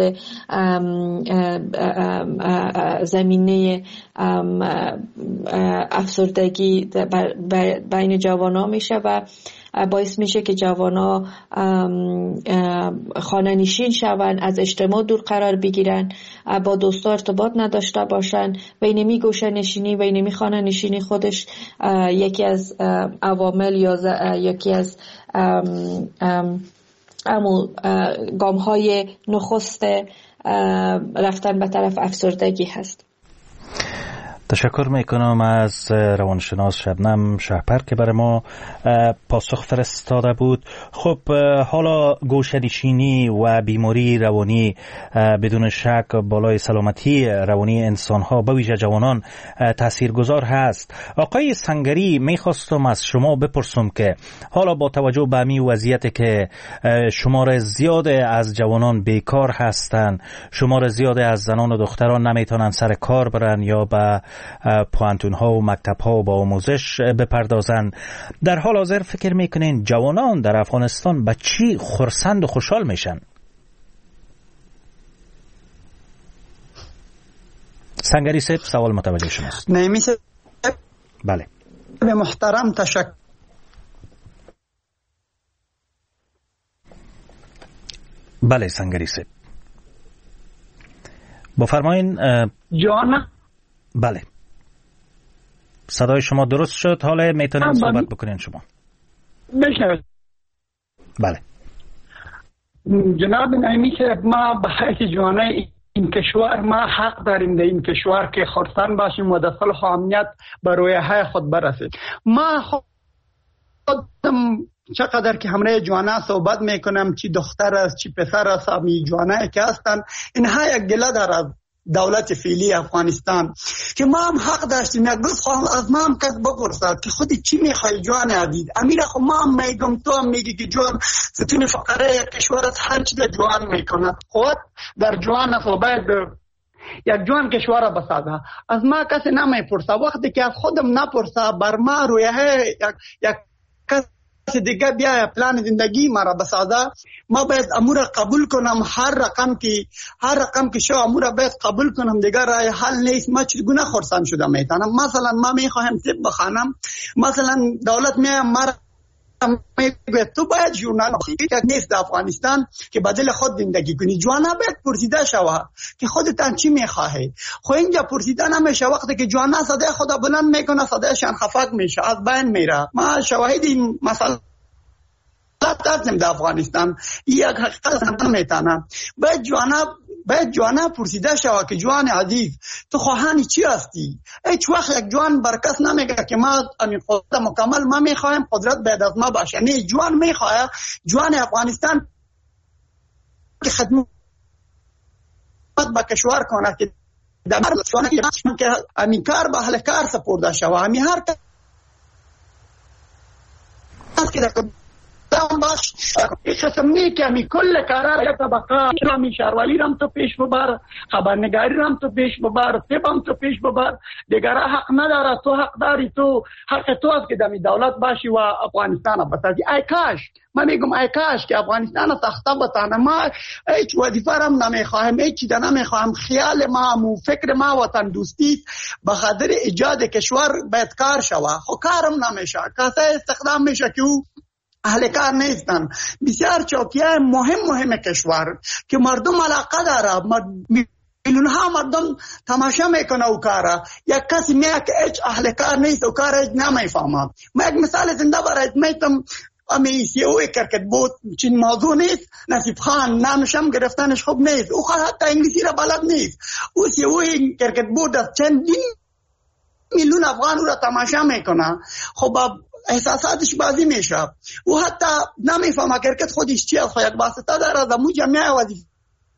زمینه افسردگی بین جوانا میشه و باعث میشه که جوانا خانه نشین شون، از اجتماع دور قرار بگیرن، با دوستا ارتباط نداشته باشن و اینمی گوشه نشینی و اینمی خانه نشینی خودش یکی از عوامل یا یکی از گام‌های نخست رفتن به طرف افسردگی هست. تشکر میکنم از روانشناس شبنم شهپر که برای ما پاسخ فرستاده بود. خب حالا گوشه‌نشینی و بیماری روانی بدون شک بالای سلامتی روانی انسان‌ها به ویژه جوانان تاثیرگذار هست. آقای سنگری، میخواستم از شما بپرسم که حالا با توجه به همین وضعیت که شمار زیاد از جوانان بیکار هستند، شمار زیاد از زنان و دختران نمیتونن سر کار برن یا به پوانتون ها و مکتب ها با آموزش بپردازن، در حال حاضر فکر میکنین جوانان در افغانستان به چی خرسند و خوشحال میشن؟ سنگری صاحب، سوال متوجه شماست. نعیمی صاحب، بله محترم، تشکر. بله سنگری صاحب بفرمایین. جان، بله صدای شما درست شد، حالا میتونید صحبت بکنین شما. بشنوید. بله جناب نعیمی صاحب، ما به حیث جوانای این کشور ما حق داریم در این کشور که خرسند باشیم و در صلح و امنیت به رویاهای خود برسیم. ما خودم چقدر که همراه جوانا صحبت میکنم، چی دختر است چی پسر است، همی جوانایی که هستن، اینها یک گله دارد دولت فعلی افغانستان که ما هم حق داشتیم. یک روز خواهم از ما هم کس بپرسد که خودی چی میخوای جوان عزیز. امیر خو ما هم میگم، تو هم میگی که جوان ستون فقره کشور است، هر چی در جوان میکند. خود در جوان است و باید یک جوان کشور بسازه. از ما کسی نمیپرسه. وقتی که از خودم نپرسه، بر ما رویه یک کس دیگه بیا پلان زندگی مرا بسازه، ما باید امور قبول کنم. هر رقم که شو امور باید قبول کنم، دیگه راه حل نیست. ما چگونه خرسند شده میتونم؟ مثلا ما میخواهم طب بخوانم، مثلا دولت مرا میگه تو باید ژورنال بخونی. یک نیست در افغانستان که بدل خود زندگی کنی. جوانا باید پرسیده شوه که خودتان چی میخواهی. خو اینجا پرسیده نمیشه. وقتی که جوانا صدای خدا بلند میکنه، صدایشان خفق میشه، از بین میره. ما شواهد این مسئله داریم در افغانستان. یک حقیقت نمیتونه. باید جوانا پرسیده شوه که جوان عزیز تو خواهانی چی هستی؟ هیچ وقت یک جوان برکس نمیگه که ما امین قدرت مکمل ما میخوایم قدرت باید از ما باشه. نه، جوان میخواه جوان افغانستان که خدمت به کشور کنه، که در که امین کار به اهل کار سپرده شوه. امین هر کس که دام باش قسمی که همی کل کارا یک طبقه همی شهرولی رم تو پیش ببر، خبرنگاری رم تو پیش ببر، طبم تو پیش ببر. دیگره حق نداره. تو حق داری. تو حق تو است که دمی دولت باشی و افغانستان بسازی. ای کاش، من میگم ای کاش که افغانستان ساخته بتانه. ما هیچ وظیفه رم نمیخواهم، هیچ چیز نمیخواهم. خیال ما و فکر ما وطن دوستی به خاطر ایجاد کشور باید کار شوه. خو کارم نمیشه. کاسه استخدام میشه که او اهل کار نیستن. بسیار چوکیه مهم کشور که مردم علاقه داره، میلیون ها مردم تماشا میکنه او کاره. یک کسی میگه که هیچ اهل کار نیست و کار هیچ نمیفهمه. ما یک مثال زنده برایت میتم. امی سیوی کرکت بود چین موضوع نیست. نصیب خان نامشم گرفتنش خوب نیست. او حتی انگلیسی را بلد نیست. او سیوی کرکت بود از چندین میلیون افغان او را تماشا میکنه. خب احساساتش بازی میشه. او حتی نمیفهمه کرکت خودش چیه. خو یک واسطه داره از امو جمعه وظیفه.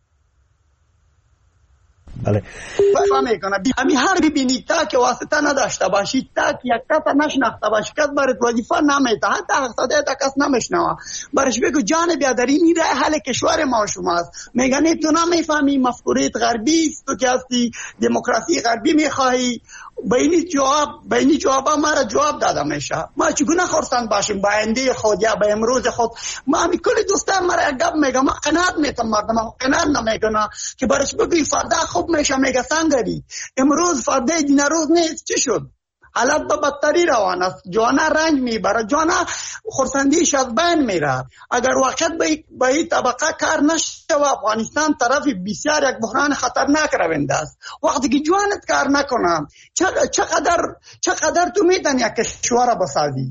بله. فهمی کنه همی هر ببینی تا که واسطه نداشته باشی، تا که یک کس نشناخته باشی، کس برات وظیفه نمیده، حتی حقصده تا کس نمیشنوه. برش بگو جان بیادری این راه حل کشور ما شماست. میگنی تو نمیفهمی، مفکوریت غربی است، تو که هستی دموکراسی غربی میخواهی. بینی جواب ما را جواب داده میشه. ما چگونه خرسند باشیم با آینده خود یا با امروز خود؟ ما همی کل دوستان ما را گپ میگم، ما قناعت میتم مردم قناعت نمیکنه که برش بگوی فردا خوب میشه. میگه سنگری امروز فردا دین روز نیست. چی شد؟ حالت به بدتری روان است. جوانا رنج میبره، جوانا خرسندیش از بین میره. اگر وقت به این طبقه کار نشه و افغانستان طرف بسیار یک بحران خطرناک رونده است. وقتی که جوانت کار نکنه چقدر تو میتونی یک کشور بسازی؟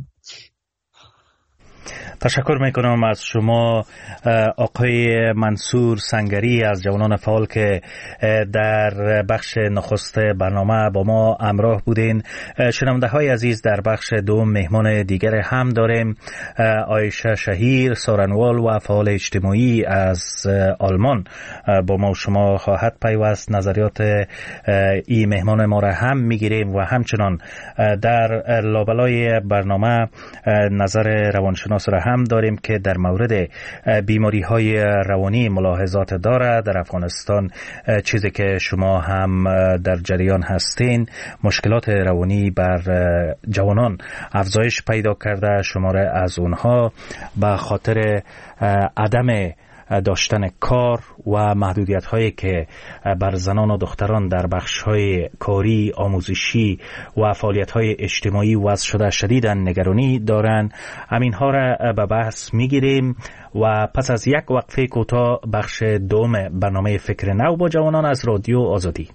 تشکر میکنم از شما آقای منصور سنگری از جوانان فعال که در بخش نخست برنامه با ما همراه بودین. شنونده های عزیز، در بخش دوم مهمان دیگر هم داریم. عایشه شهیر سارنوال و فعال اجتماعی از آلمان با ما و شما خواهد پیوست. نظریات این مهمان ما را هم میگیریم و همچنان در لابلای برنامه نظر روانشناس را هم داریم که در مورد بیماری های روانی ملاحظات داره. در افغانستان چیزی که شما هم در جریان هستین، مشکلات روانی بر جوانان افزایش پیدا کرده. شماره از اونها به خاطر عدم داشتن کار و محدودیت هایی که بر زنان و دختران در بخش های کاری، آموزشی و فعالیت های اجتماعی وضع شده شدیداً نگرانی دارند. همین ها را به بحث میگیریم و پس از یک وقفه کوتاه بخش دوم برنامه فکر نو با جوانان از رادیو آزادی.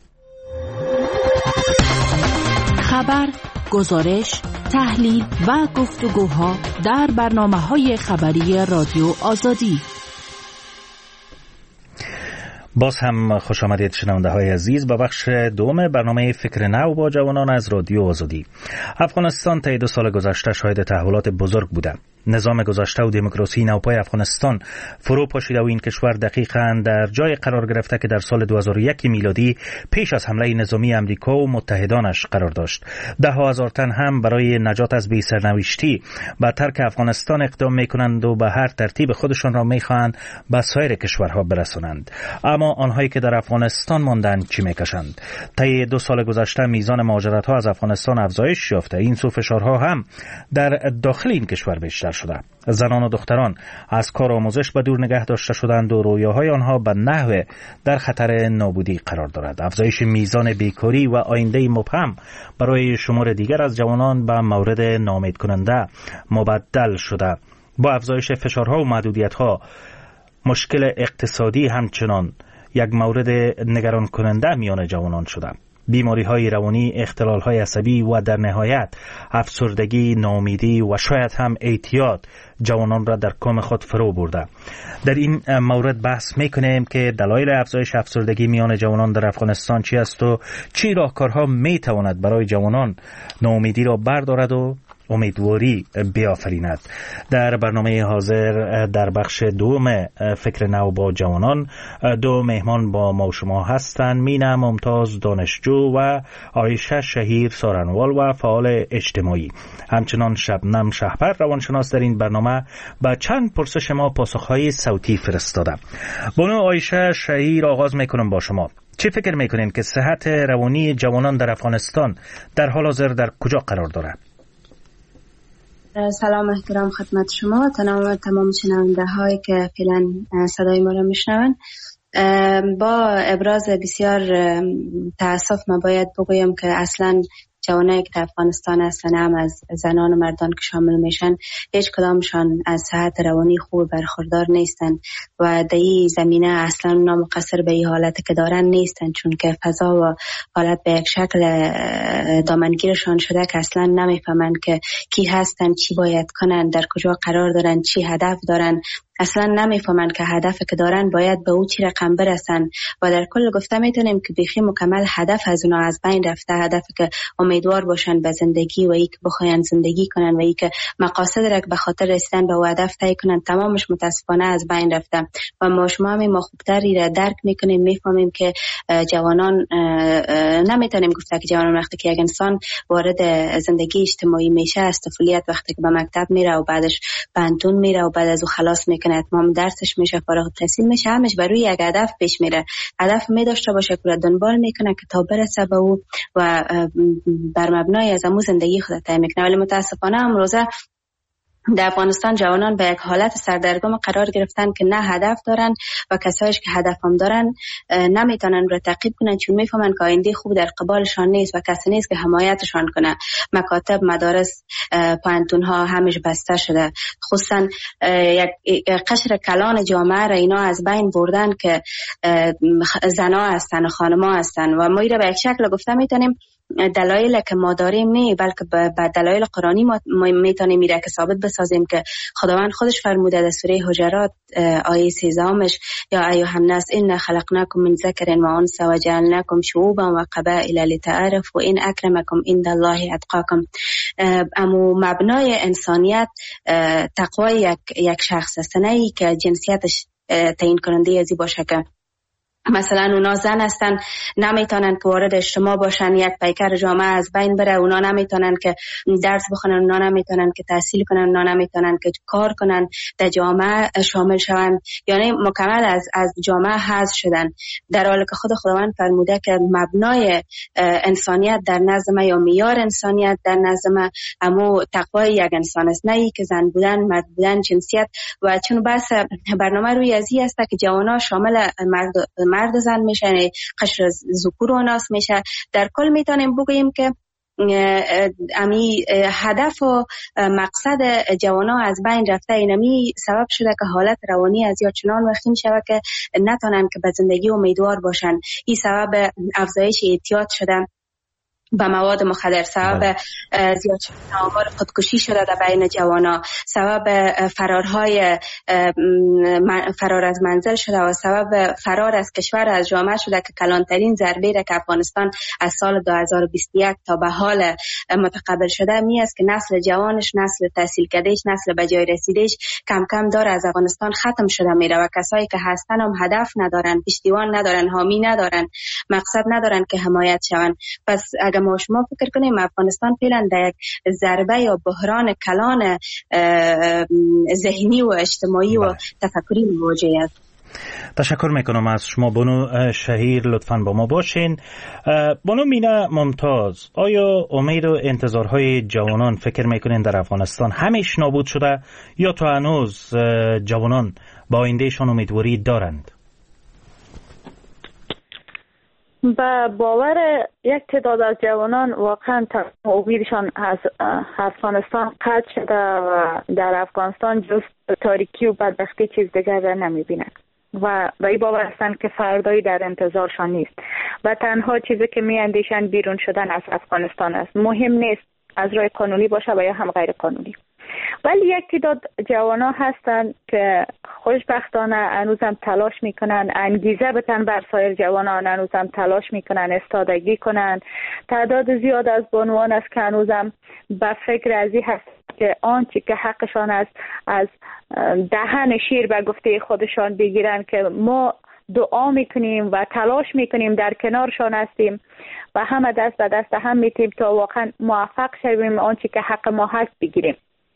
خبر، گزارش، تحلیل و گفتگوها در برنامه‌های خبری رادیو آزادی. باز هم خوش آمدید شنونده های عزیز به بخش دوم برنامه فکر نو با جوانان از رادیو آزادی. افغانستان طی 2 سال گذشته شاهد تحولات بزرگ بوده. نظام گذشته و دموکراسی نوپای افغانستان فرو پاشیده و این کشور دقیقاً در جای قرار گرفته که در سال 2001 میلادی پیش از حمله نظامی امریکا و متحدانش قرار داشت. ده هزار تن هم برای نجات از بی سرنوشتی به ترک افغانستان اقدام میکنند و به هر ترتیب خودشان را میخواهند به سایر کشورها برسانند. اما آنهایی که در افغانستان ماندند چی میکشند؟ طی 2 سال گذشته میزان مهاجرت‌ها از افغانستان افزایش یافته. این سو فشارها هم در داخل این کشور بیشتر شده. زنان و دختران از کار آموزش به دور نگه داشته شدند و رویاهای آنها به نحو در خطر نابودی قرار دارد. افزایش میزان بیکاری و آینده مبهم برای شمار دیگر از جوانان به مورد ناامید کننده مبدل شده. با افزایش فشارها و محدودیت‌ها مشکل اقتصادی همچنان یک مورد نگران کننده میان جوانان شده. بیماری‌های روانی، اختلال‌های عصبی و در نهایت افسردگی، ناامیدی و شاید هم اعتیاد جوانان را در کام خود فرو برده. در این مورد بحث می‌کنیم که دلایل افزایش افسردگی میان جوانان در افغانستان چی است و چی راهکارها می‌تواند برای جوانان ناامیدی را بردارد و امیدواری بیافریند. در برنامه حاضر در بخش دوم فکر نو با جوانان 2 مهمان با ما و شما هستند. مینا ممتاز دانشجو و عایشه شهیر سارنوال و فعال اجتماعی. همچنان شبنم شهپر روانشناس در این برنامه با چند پرسش ما پاسخهای صوتی فرستاده. بانو عایشه شهیر آغاز میکنم با شما. چه فکر میکنین که صحت روانی جوانان در افغانستان در حال حاضر در کجا قرار دارد؟ سلام احترام خدمت شما تمام شنونده هایی که فعلا صدای ما را میشنون. با ابراز بسیار تاسف من باید بگویم که اصلا جوانایی که در افغانستان هستن، هم از زنان و مردان که شامل میشن، هیچ کدامشان از صحت روانی خوب برخوردار نیستن و در این زمینه اصلا نامقصر به این حالت که دارن نیستن، چون که فضا و حالت به یک شکل دامنگیرشان شده که اصلا نمیفهمن که کی هستن، چی باید کنن، در کجا قرار دارن، چی هدف دارن. اصلا نمیفهمن که هدف که دارن باید به او چی رقم برسن و در کل گفته میتونیم که بیخی مکمل هدف از اونا از بین رفته. هدف که امیدوار باشن به زندگی و ای که بخواین زندگی کنن و ای که مقاصد را که به خاطر رسیدن به او هدف طی کنن، تمامش متاسفانه از بین رفته و ما خوبتری را درک میکنیم، میفهمیم که جوانان نمیتونیم گفته که جوانان وقتی که یک انسان وارد زندگی اجتماعی میشه، از طفولیت وقتی که به مکتب میره و بعدش پانتون میره و بعد از او خلاص میکنه، اتمام درسش میشه، فارغ التحصیل میشه، همش بر روی یک هدف پیش میره. هدف میداشته باشه که دنبال میکنه که تا برسه به او و بر مبنای از امو زندگی خود طی میکنه. ولی متاسفانه امروزه در افغانستان جوانان به یک حالت سردرگم قرار گرفتن که نه هدف دارن و کسایش که هدف هم دارن نمیتونن رو تعقیب کنن، چون میفهمن که آینده خوب در قبالشان نیست و کسی نیست که حمایتشان کنه. مکاتب، مدارس، پانتون ها همش بسته شده. خصوصا یک قشر کلان جامعه را اینا از بین بردن که زنا هستن و خانما هستن و ما ایره به یک شکل گفته میتونیم دلایل که ما داریم نه، بلکه به دلایل قرآنی ما میتونیم میره که ثابت بسازیم که خداوند خودش فرموده در سوره حجرات آیه 13 یا ایها الناس ان خلقناکم من ذکر و انثى وجعلناکم شعوبا و قبائل لتعارفوا ان اکرمکم عند الله اتقاکم. اما مبنای انسانیت تقوای یک شخص است، نه ای که جنسیتش تعیین کننده ازی باشه که مثلا اونا زن هستن نمیتونن که وارد اجتماع باشن، یک پیکر جامعه از بین بره، اونا نمیتونن که درس بخونن، اونا نمیتونن که تحصیل کنن، اونا نمیتونن که کار کنن، در جامعه شامل شون، یعنی مکمل از جامعه حذف شدن، در حالی که خداوند فرموده که مبنای انسانیت در نزد ما یا معیار انسانیت در نزد ما همو تقوای یک انسان است، نه ای که زن بودن، مرد بودن، جنسیت. و چون بس برنامه روی ازی است که جوانا شامل مرد زن میشه، قشر ذکور و ناس میشه. در کل میتونیم بگوییم که امی هدف و مقصد جوانا از بین رفته. اینمی سبب شده که حالت روانی از یا چنان وخیم شده که نتونن که به زندگی امیدوار باشن. این سبب افزایش اعتیاد شده. به مواد مخدر، سبب زیاد شدن آمار خودکشی شده در بین جوانا، سبب فرار از منزل شده و سبب فرار از کشور از جامعه شده که کلانترین ضربه را که افغانستان از سال 2021 تا به حال متقبل شده می است که نسل جوانش، نسل تحصیل کردهش، نسل به جای رسیدهش کم کم داره از افغانستان ختم شده میره و کسایی که هستن هم هدف ندارن، پشتیبان ندارن، حامی ندارن، مقصد ندارن که حمایت شون. پس اگر ما شما فکر کنیم افغانستان فعلا در یک ضربه یا بحران کلان ذهنی و اجتماعی و تفکری مواجه است. تشکر میکنم از شما بانو شهیر، لطفاً با ما باشین. بانو مینا ممتاز، آیا امید و انتظارهای جوانان فکر میکنین در افغانستان همیش نابود شده یا تا هنوز جوانان با آیندهشان امیدواری دارند؟ با باور یک تعداد از جوانان واقعا امیدشان از افغانستان قطع شده و در افغانستان جز تاریکی و بدبختی چیز دیگر را نمیبینند و این باور هستند که فردایی در انتظارشان نیست و تنها چیزی که میاندیشند بیرون شدن از افغانستان است. مهم نیست از راه قانونی باشه و یا هم غیر قانونی. ولی یک تعداد جوانا هستند که خوشبختانه هنوزم تلاش میکنن، انگیزه بتن بر سایر جوانان، هنوزم تلاش میکنن استادگی کنن. تعداد زیاد از بانوان است که هنوزم به فکر ازی هست که آنچه که حقشان است از دهن شیر به گفته خودشان بگیرن که ما دعا میکنیم و تلاش میکنیم، در کنارشان هستیم و همه دست به دست هم میتیم تا واقعا موفق شویم آنچه که حق ما هست بگیریم.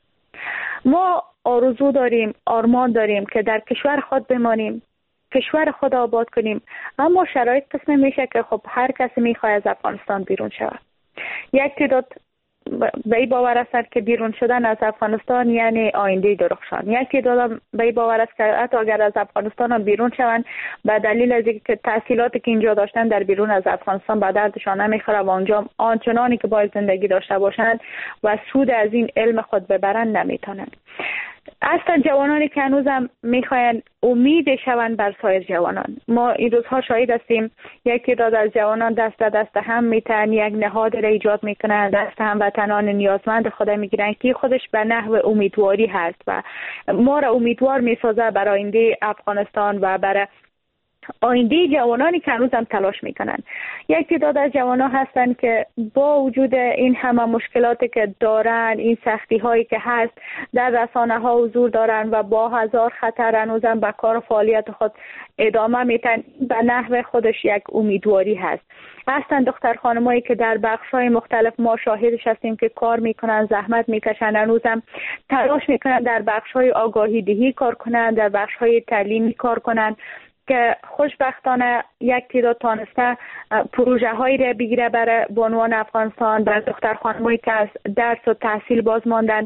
ما آرزو داریم، آرمان داریم که در کشور خود بمانیم، کشور خود آباد کنیم، اما شرایط قسم میشه که خب هر کسی میخواد از افغانستان بیرون شود. یک تعداد به این باور است که بیرون شدن از افغانستان یعنی آینده درخشان. یک تعداد به این باور است که حتی اگر از افغانستان هم بیرون شوند به دلیل از اینکه تحصیلاتی که اینجا داشتن در بیرون از افغانستان به دردشان نمیخوره و اونجا آنچنانی که باید زندگی داشته باشند و سود از این علم خود ببرند نمیتونند. اصلا جوانانی که هنوزم میخواین امید شوند بر سایر جوانان. ما این روزها شاهد هستیم یک تعداد از جوانان دست به دست هم میتن یک نهاد را ایجاد میکنن، دست هم وطنان نیازمند خود میگیرن که خودش به نحو امیدواری هست و ما را امیدوار میسازه برای آینده افغانستان و برای آینده جوانانی که هنوزم تلاش میکنن. یک تعداد از جوانان هستن که با وجود این همه مشکلاتی که دارن، این سختی هایی که هست، در رسانه ها حضور دارن و با هزار خطر هنوزم به کار و فعالیت خود ادامه میتن. به نحو خودش یک امیدواری هست. هستن دختر خانمایی که در بخش‌های مختلف ما شاهدش هستیم که کار میکنن، زحمت میکشن، هنوزم تلاش میکنن در بخش‌های آگاهی دهی کار کنن، در بخش‌های تعلیمی کار کنن که خوشبختانه یک تعداد تانسته پروژه هایی را بگیره برای بانوان افغانستان، برای دختر خانمایی که از درس و تحصیل باز ماندن،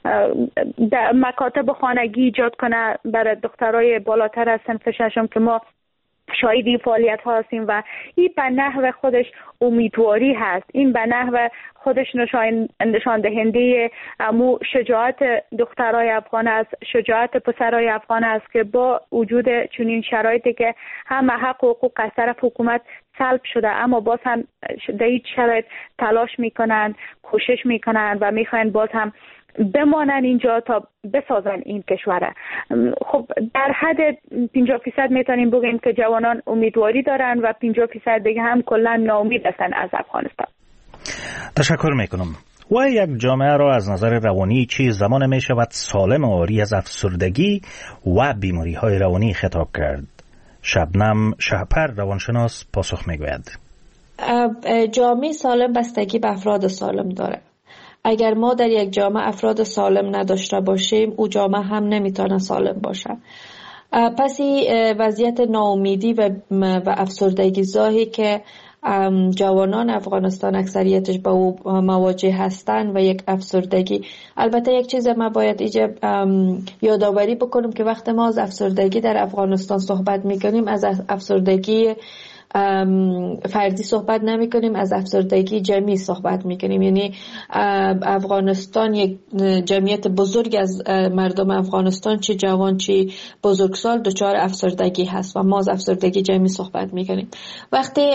مکاتب خانگی ایجاد کنه برای دخترای بالاتر از صنف ششم که ما شاهدی فعالیت ها هستیم و این به نحو خودش امیدواری هست. این به نحو خودش نشان دهنده امو شجاعت دخترای افغان است، شجاعت پسرای افغان است که با وجود چنین شرایطی که همه حق و حقوق از طرف حکومت سلب شده اما باز هم در این شرایط تلاش میکنن، کوشش میکنن و میخواین باز هم بمانن اینجا تا بسازن این کشوره. خب در حد 50% میتونیم بگیم که جوانان امیدواری دارن و 50% دیگه هم کلا ناامید هستن از افغانستان. تشکر میکنم. و یک جامعه را از نظر روانی چی زمان می شود سالم و عاری از افسردگی و بیماری های روانی خطاب کرد؟ شبنم شهپر روانشناس پاسخ میگوید. جامعه سالم بستگی به افراد سالم داره. اگر ما در یک جامعه افراد سالم نداشته باشیم او جامعه هم نمیتونه سالم باشه. پس وضعیت ناامیدی و افسردگی زاهی که جوانان افغانستان اکثریتش با او مواجه هستند و یک افسردگی. البته یک چیز ما باید اینجا یادآوری بکنیم که وقتی ما از افسردگی در افغانستان صحبت میکنیم از افسردگی فردی صحبت نمی کنیم، از افسردگی جمعی صحبت می کنیم. یعنی افغانستان یک جمعیت بزرگ از مردم افغانستان، چه جوان چه بزرگسال، دچار افسردگی هست و ما از افسردگی جمعی صحبت می کنیم. وقتی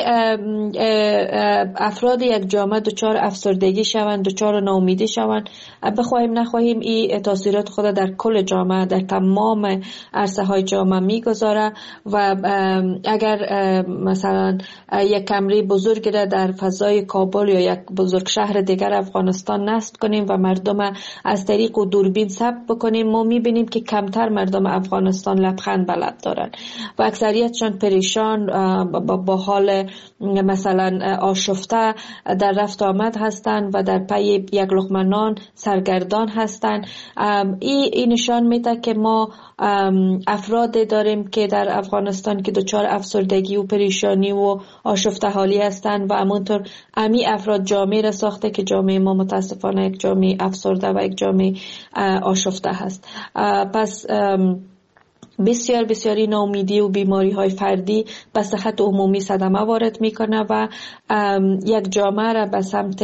افراد یک جامعه دچار افسردگی شوند، دچار ناامیدی شوند، بخواهیم نخواهیم این تاثیرات خود در کل جامعه، در تمام عرصه های جامعه میگذاره و اگر مثلا یک کمره بزرگ را در فضای کابل یا یک بزرگ شهر دیگر افغانستان نصب کنیم و مردم از طریق و دوربین ثبت بکنیم، ما میبینیم که کمتر مردم افغانستان لبخند به لب دارن و اکثریتشان پریشان با حال مثلا آشفته در رفت آمد هستند و در پی یک لقمه نان سرگردان هستند. این نشان میده که ما افراد داریم که در افغانستان که دچار افسردگی و پریشانی و آشفته حالی هستند و همونطور امی افراد جامعه را ساخته که جامعه ما متاسفانه یک جامعه افسرده و یک جامعه آشفته هست. پس بسیاری ناامیدی و بیماری های فردی به صحت عمومی صدمه وارد میکنه و یک جامعه را به سمت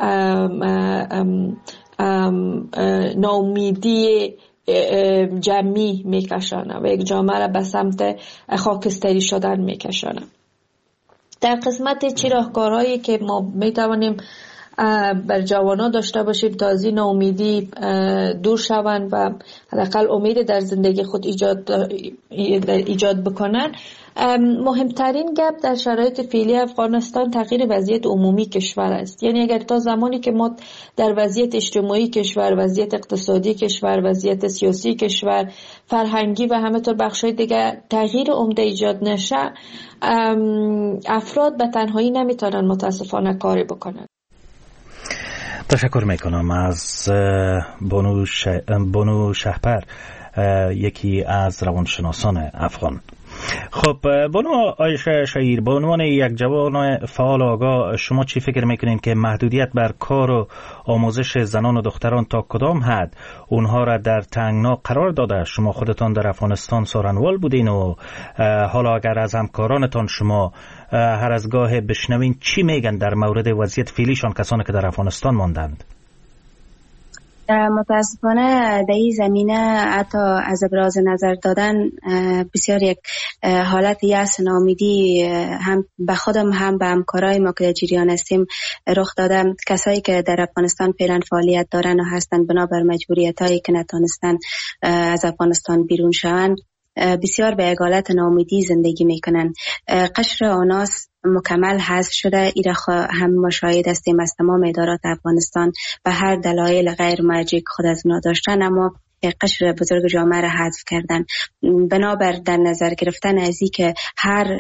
ناامیدی جمعی میکشانه و یک جامعه را به سمت خاکستری شدن میکشانه. در قسمت چی راهکارهایی که ما میتوانیم بر جوانان داشته باشیم تا از این ناامیدی دور شوند و حداقل امید در زندگی خود ایجاد بکنن، مهمترین گپ در شرایط فعلی افغانستان تغییر وضعیت عمومی کشور است. یعنی اگر تا زمانی که ما در وضعیت اجتماعی کشور، وضعیت اقتصادی کشور، وضعیت سیاسی کشور، فرهنگی و همینطور بخشای دیگر تغییر عمده ایجاد نشه، افراد به تنهایی نمیتونن متاسفانه کاری بکنن. تشکر میکنم از بانو شهپر، یکی از روانشناسان افغان. خب بانو عایشه شهیر، به عنوان یک جوان فعال آگاه، شما چی فکر میکنین که محدودیت بر کار و آموزش زنان و دختران تا کدام حد اونها را در تنگنا قرار داده؟ شما خودتان در افغانستان سارنوال بودین و حالا اگر از همکارانتان شما هر از گاه بشنوین چی میگن در مورد وضعیت فعلیشان، کسانی که در افغانستان ماندند؟ متاسفانه در این زمینه حتی از ابراز نظر دادن بسیار یک حالت یأس ناامیدی هم به خودم هم به همکارای ما که در جریان هستیم رخ داده. کسایی که در افغانستان فعلا فعالیت دارن و هستند بنابر مجبوریتایی که نتونستن از افغانستان بیرون شوند، بسیار به یک حالت ناامیدی زندگی میکنن. قشر آناس مکمل حذف شده. ایره هم مشاهده هستیم از تمام ادارات افغانستان به هر دلایل غیر مرجع خود از اونا داشتن، اما قشر بزرگ جامعه را حذف کردن. بنابر در نظر گرفتن از این که هر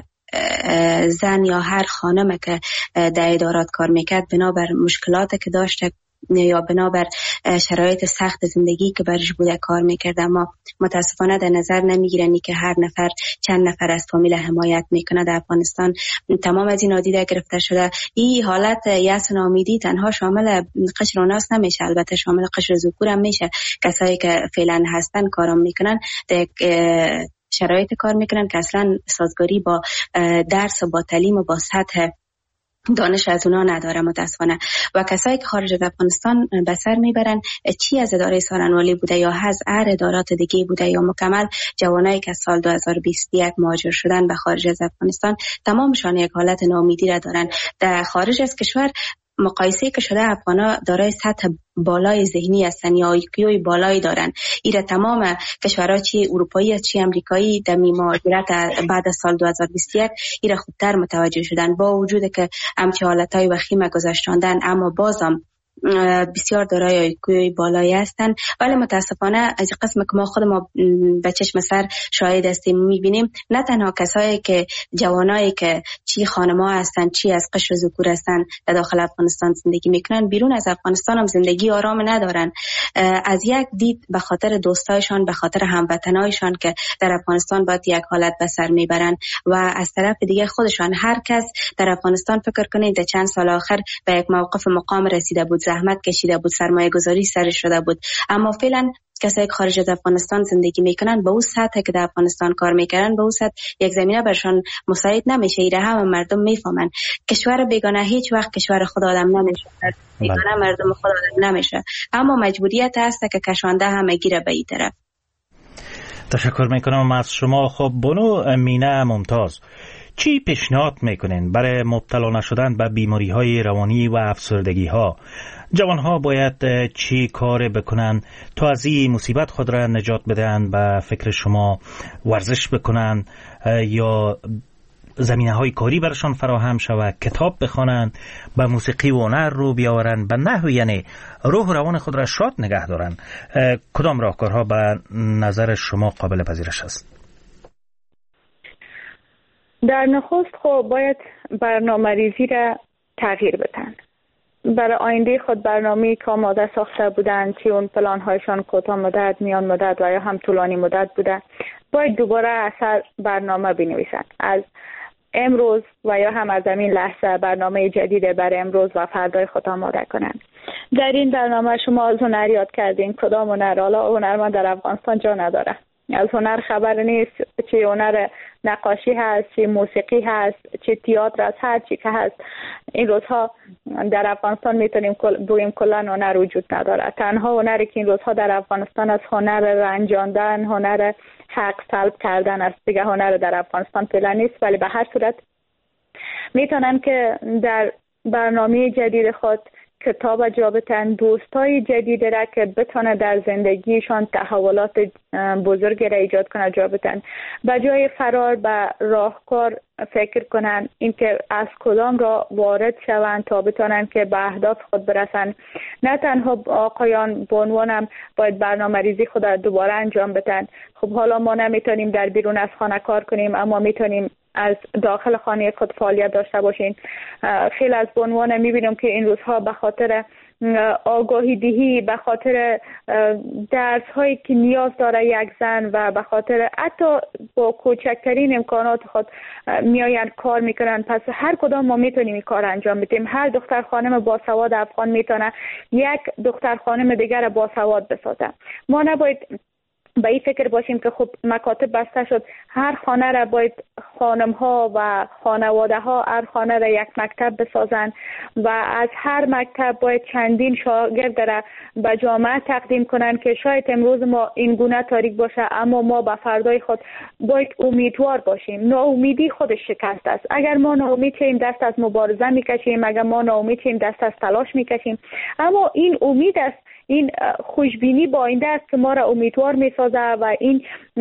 زن یا هر خانم که در ادارات کار میکرد بنابر مشکلاتی که داشته یا بنابر شرایط سخت زندگی که برش بوده کار میکرد، اما متاسفانه در نظر نمیگیرنی که هر نفر چند نفر از فامیل حمایت میکنه. در افغانستان تمام از این نادیده گرفته شده. این حالت یأس ناامیدی تنها شامل قشر آناس نمیشه، البته شامل قشر ذکور هم میشه. کسایی که فعلا هستن کارام میکنن در شرایط کار میکنن که اصلا سازگاری با درس و با تعلیم و با سطح دانش از اونا نداره متاسفانه. و کسایی که خارج از افغانستان به سر میبرن، چی از اداره سارنوالی بوده یا از هر ادارات دیگه بوده یا مکمل جوانایی که سال 2021 مهاجر شدن به خارج از افغانستان، تمامشان یک حالت ناامیدی را دارن. در خارج از کشور مقایسه که شده افغانا دارای سطح بالای ذهنی هستن یا ایکیوی بالایی دارن. ایره تمام کشورها چی اروپایی چی امریکایی در مهاجرت بعد از سال 2021 ایره خوبتر متوجه شدن، با وجود که همچه حالتهای وخیم گذشتاندن اما بازم بسیار دارای ایکیوی بالایی هستن. ولی متاسفانه از قسم که ما خود ما به چشم سر شاهد هستیم میبینیم، نه تنها کسایی که جوانایی که چی خانما هستن چی از قشر ذکور هستن در داخل افغانستان زندگی میکنن، بیرون از افغانستان هم زندگی آرام ندارن. از یک دید به خاطر دوستایشان، به خاطر هموطنایشان که در افغانستان باید یک حالت به سر میبرن و از طرف دیگه خودشان، هر کس در افغانستان فکر کنید در چند سال آخر به یک موقف مقام رسیده بود، زحمت کشیده بود، سرمایه گذاری سرش شده بود، اما فعلا کسایی که خارج از افغانستان زندگی میکنن به اون سطح که در افغانستان کار میکنن به اون سطح یک زمینه برشان مساعد نمیشه. ایره همه مردم میفهمن کشور بیگانه هیچ وقت کشور خود آدم نمیشه، بیگانه مردم خود آدم نمیشه، اما مجبوریت هست که کشانده همه گیره به این طرف. تشکر میکنم از شما. خب بانو مینه ممتاز، چی پیشنهاد میکنین برای مبتلا نشدن به بیماری های روانی و افسردگی ها؟ جوان ها باید چی کار بکنن تا از این مصیبت خود را نجات بدن؟ به فکر شما ورزش بکنن یا زمینه های کاری برشان فراهم شود، کتاب بخوانند، به موسیقی و هنر رو بیاورن، به نحو یعنی روح و روان خود را شاد نگه دارن؟ کدام راهکارها به نظر شما قابل پذیرش است؟ در نخست خب باید برنامه ریزی را تغییر بدن. برای آینده خود برنامه‌ای که آماده ساخته بودند که اون پلان هایشان کوتاه مدت، میان مدت و یا هم طولانی مدت بوده، باید دوباره اثر برنامه بنویسند. از امروز و یا هم از همین لحظه برنامه جدید برای امروز و فردای خود آماده کنند. در این برنامه شما از هنر یاد کردین. کدام هنر؟ حالا هنرمند در افغانستان جا نداره. از هنر خبر نیست، چه هنر نقاشی هست، چه موسیقی هست، چه تئاتر هست، هر چی که هست. این روزها در افغانستان میتونیم بگیم کلا هنر وجود نداره. تنها هنری که این روزها در افغانستان از هنر رنجاندن، هنر حق طلب کردن است. دیگه هنر در افغانستان فعلا نیست، ولی به هر صورت میتونن که در برنامه جدید خود کتاب جا بتن، دوستای جدید را که بتونه در زندگیشان تحولات بزرگ را ایجاد کنه جا بتن. به جای فرار به راهکار فکر کنن، اینکه از کدام را وارد شوند تا بتونن که به اهداف خود برسن. نه تنها آقایان به عنوانم باید برنامه ریزی خود را دوباره انجام بدن. خب حالا ما نمیتونیم در بیرون از خانه کار کنیم، اما میتونیم از داخل خانه خود فعالیت داشته باشین. خیلی از به عنوان میبینم که این روزها به خاطر آگاهی دهی، به خاطر درس هایی که نیاز داره یک زن و به خاطر حتی با کوچکترین امکانات خود میاین کار میکنن. پس هر کدام ما میتونیم این کار انجام بدیم. هر دختر خانم باسواد افغان میتونه یک دختر خانم دیگر باسواد بسازه. ما نباید به این فکر باشیم که خب مکاتب بسته شد، هر خانه را باید خانم ها و خانواده ها هر خانه را یک مکتب بسازن و از هر مکتب باید چندین شاگرد را به جامعه تقدیم کنن که شاید امروز ما این گونه تاریک باشه، اما ما به فردای خود باید امیدوار باشیم. ناامیدی خودش شکست است. اگر ما ناامید شیم دست از مبارزه میکشیم، اگر ما ناامید شیم دست از تلاش میکشیم، اما این امید است، این خوشبینی با آینده است که ما را امیدوار میسازه و این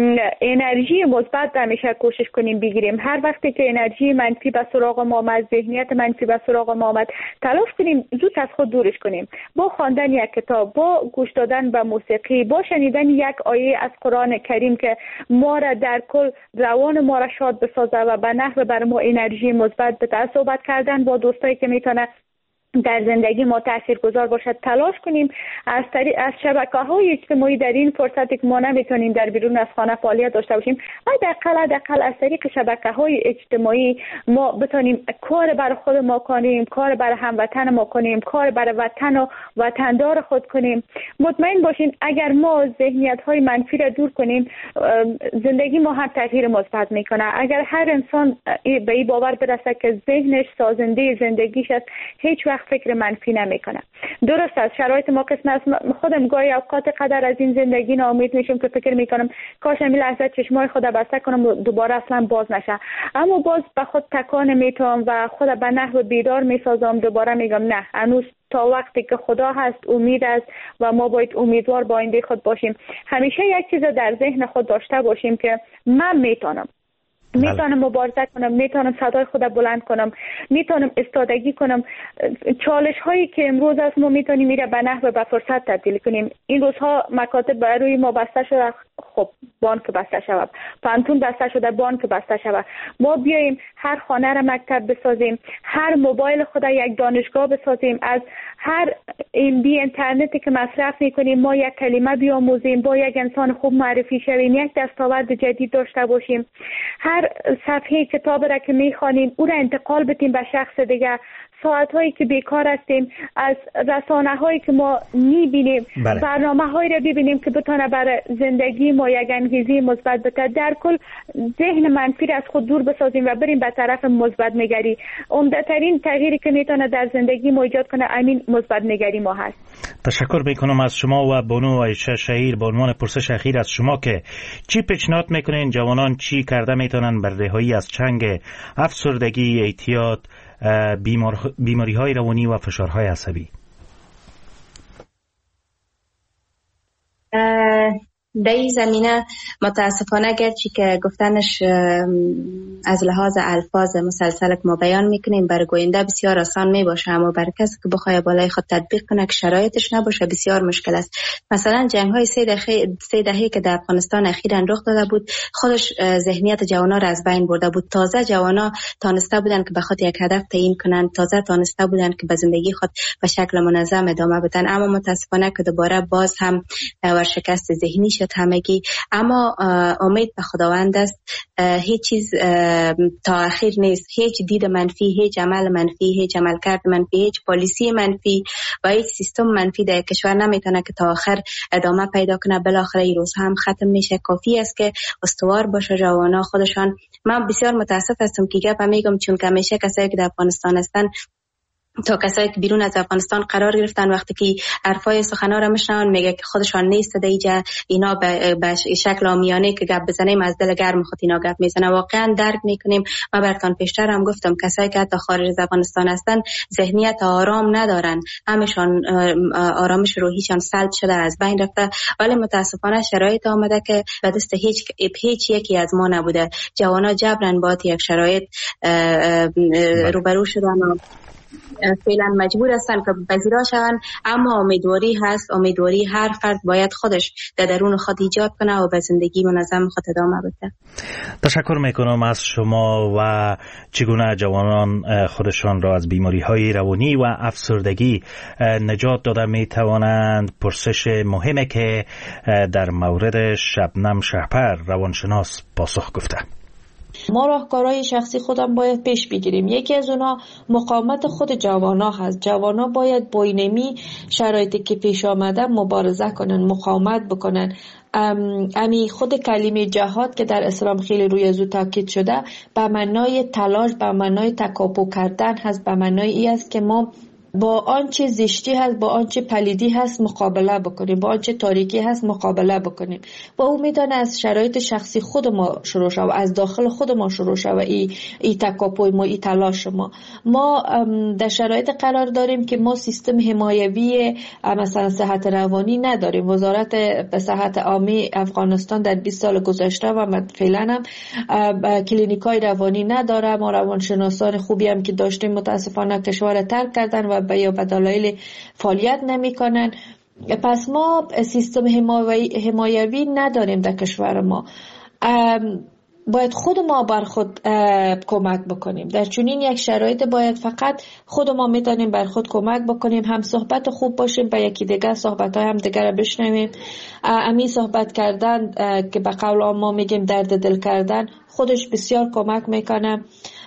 انرژی مثبت همیشه کوشش کنیم بگیریم. هر وقتی که انرژی منفی به سراغ ما آمد، ذهنیت منفی به سراغ ما آمد، تلاش کنیم زود از خود دورش کنیم. با خواندن یک کتاب، با گوش دادن به موسیقی، با شنیدن یک آیه از قرآن کریم که ما را در کل روان ما را شاد بسازه و به نحو بر ما انرژی مثبت بده، صحبت کردن با دوستایی که میتونه در زندگی ما تاثیرگذار باشد، تلاش کنیم از شبکه‌های اجتماعی در این فرصتی که ما نمیتونیم در بیرون از خانه فعالیت داشته باشیم، حداقل از طریق شبکه‌های اجتماعی ما بتونیم کار برای خود ما کنیم، کار برای هموطن ما کنیم، کار برای وطن و وطندار خود کنیم. مطمئن باشین اگر ما ذهنیت‌های منفی را دور کنیم، زندگی ما هم تغییر مثبت میکنه. اگر هر انسان به این باور برسه که ذهنش سازنده زندگیش است، هیچ وقت فکر منفی نمیکنه. درست است شرایط ما قسم است. خودم گاهی اوقات قدر از این زندگی ناامید میشم که فکر میکنم کاش همین لحظه چشمای خود بسته کنم و دوباره اصلا باز نشه، اما باز به خود تکان میتونم و خود به نحو بیدار میسازم. دوباره میگم نه، هنوز تا وقتی که خدا هست امید است و ما باید امیدوار با آینده خود باشیم. همیشه یک چیز در ذهن خود داشته باشیم که من میتونم مبارزه کنم، میتونم صدای خود بلند کنم، میتونم استادگی کنم. چالش هایی که امروز است ما میتونیم میره به نحو به فرصت تبدیل کنیم. این روزها مکاتب برای ما بسته شده، خب بانک بسته شود، پانتون بسته شده، بانک بسته شود. ما بیاییم هر خانه را مکتب بسازیم، هر موبایل خود یک دانشگاه بسازیم، از هر MB اینترنتی که مصرف میکنیم ما یک کلمه بیاموزیم، با یک انسان خوب معرفی شویم، یک دستاورد جدید داشته باشیم. هر صفحه کتاب را که میخوانیم او را انتقال بدیم به شخص دیگه. ساعت هایی که بیکار هستیم، از رسانه هایی که ما میبینیم، برنامه هایی را ببینیم که بتونه برای زندگی ما یک انگیزه مثبت بده. در کل ذهن منفی را از خود دور بسازیم و بریم به طرف مثبت نگری. عمده ترین تغییری که میتونه در زندگی ما ایجاد کنه همین مثبت نگری ما هست. تشکر میکنم از شما و بانو عایشه شهیر. به عنوان پرسش اخیر از شما که چی پیشنهاد میکنین جوانان چی کرده میتونن بر رهایی از چنگ افسردگی، اعتیاد، بیماری های روانی و فشارهای عصبی؟ در این زمینه متاسفانه گرچه که گفتنش از لحاظ الفاظ مسلسل که ما بیان میکنیم برای گوینده بسیار آسان میباشه، اما برای کسی که بخواه بالای خود تطبیق کنه که شرایطش نباشه بسیار مشکل است. مثلا جنگ های 3 دهه که در افغانستان اخیراً رخ داده بود خودش ذهنیت جوانا را از بین برده بود. تازه جوانا تانسته بودن که به خود یک هدف تعیین کنن، تازه تانسته بودن که به زندگی خود به شکل منظم ادامه بدن، اما متاسفانه که دوباره باز هم ورشکست ذهنی شد همگی. اما امید به خداوند است. هیچ چیز تا آخر نیست. هیچ دید منفی، هیچ عمل منفی، هیچ عملکرد منفی، هیچ پالیسی منفی و هیچ سیستم منفی در کشور نمیتونه که تا آخر ادامه پیدا کنه. بالاخره این روز هم ختم میشه. کافی است که استوار باشه جوانا خودشان. من بسیار متاسف هستم که گپ میگم، چون که همیشه کسایی که در افغانستان هستن تا کسایی که بیرون از افغانستان قرار گرفتن وقتی که حرفای سخنا را میشنون میگه که خودشان نیست دیگه، اینا به شکل عامیانه که گپ بزنیم از دل گرم خود اینا گپ میزنه. واقعا درک میکنیم. من براتون پیشتر هم گفتم کسایی که حتی خارج از افغانستان هستن ذهنیت آرام ندارن، همشان آرامش روحیشان سلب شده، از بین رفته، ولی متاسفانه شرایط آمده که به دست هیچ یکی از ما نبوده. جوانا جبران با یک شرایط روبرو شدن و فعلا مجبور هستن که پذیرا شون. اما امیدواری هست. امیدواری هر فرد باید خودش در درون خود ایجاد کنه و به زندگی منظم خود ادامه بده. تشکر میکنم از شما. و چگونه جوانان خودشان را از بیماری های روانی و افسردگی نجات داده میتوانند؟ پرسش مهمه که در مورد شبنم شهپر روانشناس پاسخ گفته. ما راهکارهای شخصی خودم باید پیش بگیریم. یکی از اونها مقاومت خود جوانا هست. جوانا باید با اینمی شرایطی که پیش آمده مبارزه کنن، مقاومت بکنن. امی خود کلمه جهاد که در اسلام خیلی روی ازو تاکید شده به معنای تلاش، به معنای تکاپو کردن هست، به معنای ای است که ما با آنچه زشتی هست، با آنچه پلیدی هست مقابله بکنیم، با آنچه تاریکی هست مقابله بکنیم. و امیدان از شرایط شخصی خود ما شروع شد، از داخل خود ما شروع شد ای تکاپوی ما، ای تلاش ما در شرایط قرار داریم که ما سیستم حمایوی مثلا صحت روانی نداریم. وزارت صحت عامه افغانستان در 20 سال گذشته و فعلا هم کلینیکای روانی نداره. ما روانشناسان خوبی هم که داشتیم متاسفانه کشور ترک کردن و یا به دلایل فعالیت نمی کنن. پس ما سیستم حمایوی نداریم در کشور ما. باید خود ما بر خود کمک بکنیم. در چنین یک شرایط باید فقط خود ما میتونیم بر خود کمک بکنیم. هم صحبت خوب باشیم، با یکی دیگر صحبت های هم دیگر را بشنویم. امی صحبت کردن که به قول ما میگیم درد دل کردن خودش بسیار کمک میکنه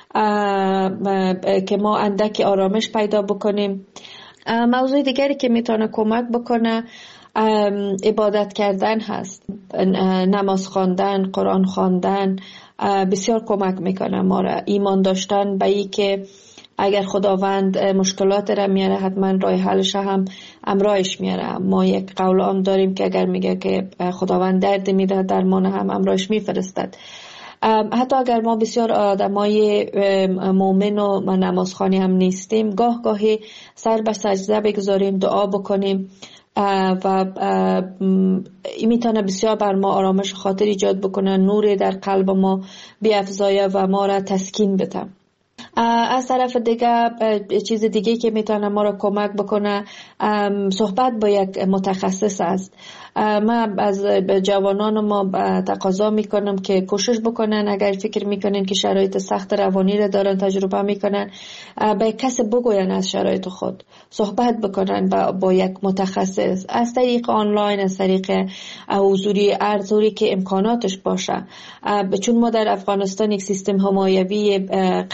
که ما اندکی آرامش پیدا بکنیم. موضوع دیگری که میتونه کمک بکنه عبادت کردن هست. نماز خواندن، قرآن خواندن بسیار کمک میکنه ما را. ایمان داشتن به این که اگر خداوند مشکلات را میاره حتما راه حلش هم امراهش میاره. ما یک قول عام داریم که اگر میگه که خداوند درد میده درمان هم امراهش میفرستد. حتی اگر ما بسیار آدمای مؤمن و نمازخوانی هم نیستیم، گاه گاهی سر به سجده بگذاریم، دعا بکنیم و این میتونه بسیار بر ما آرامش خاطر ایجاد بکنه، نور در قلب ما بیافزایه و ما را تسکین بده. از طرف دیگه چیز دیگه که میتونه ما را کمک بکنه صحبت با یک متخصص است. من از جوانان ما تقاضا میکنم که کوشش بکنن اگر فکر میکنن که شرایط سخت روانی را دارن تجربه میکنن به کسی بگوین از شرایط خود، صحبت بکنن با یک متخصص از طریق آنلاین، از طریق حضوری ارزوری که امکاناتش باشه. چون ما در افغانستان یک سیستم حمایوی قوی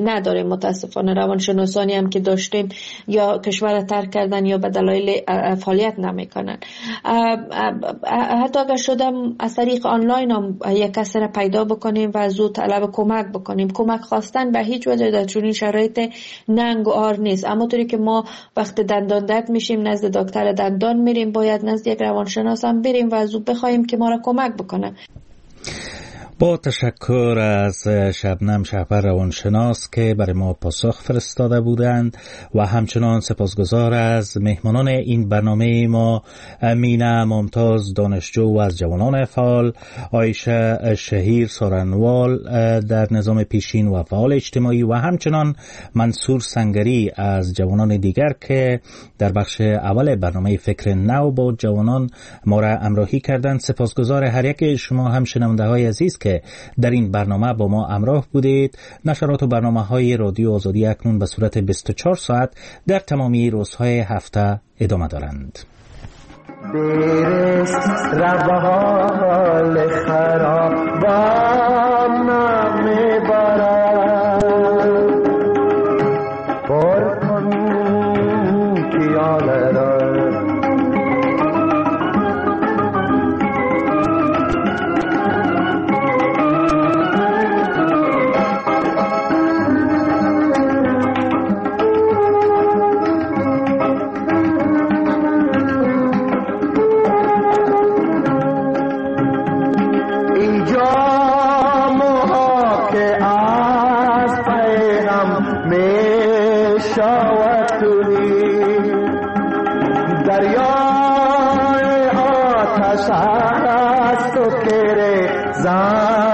نداریم. متاسفانه روانشناسانی هم که داشتیم یا کشور ترک کردن یا به دلایل فعالیت نمیکنن. حتی اگر شدم از طریق آنلاین هم یک کسی را پیدا بکنیم و زود طلب کمک بکنیم. کمک خواستن به هیچ وجه در چنین شرایط ننگ و عار نیست. اما طوری که ما وقت دندان درد میشیم نزد دکتر دندان میریم، باید نزد یک روانشناس هم بریم و زود بخوایم که ما را کمک بکنه. با تشکر از شبنم شهپر روانشناس که برای ما پاسخ فرستاده بودند و همچنان سپاسگزار از مهمانان این برنامه ما، مینا ممتاز دانشجو از جوانان فعال، عایشه شهیر سارنوال در نظام پیشین و فعال اجتماعی و همچنان منصور سنگری از جوانان دیگر که در بخش اول برنامه فکر نو با جوانان ما را همراهی کردند. سپاسگزار هر یک شما هم شنونده های عزیز که در این برنامه با ما همراه بودید. نشرات و برنامه‌های رادیو آزادی اکنون به صورت 24 ساعت در تمامی روزهای هفته ادامه دارند. بیرست ربال خرابان میبرد پر کن کیاله را دریای آتش است و کره زن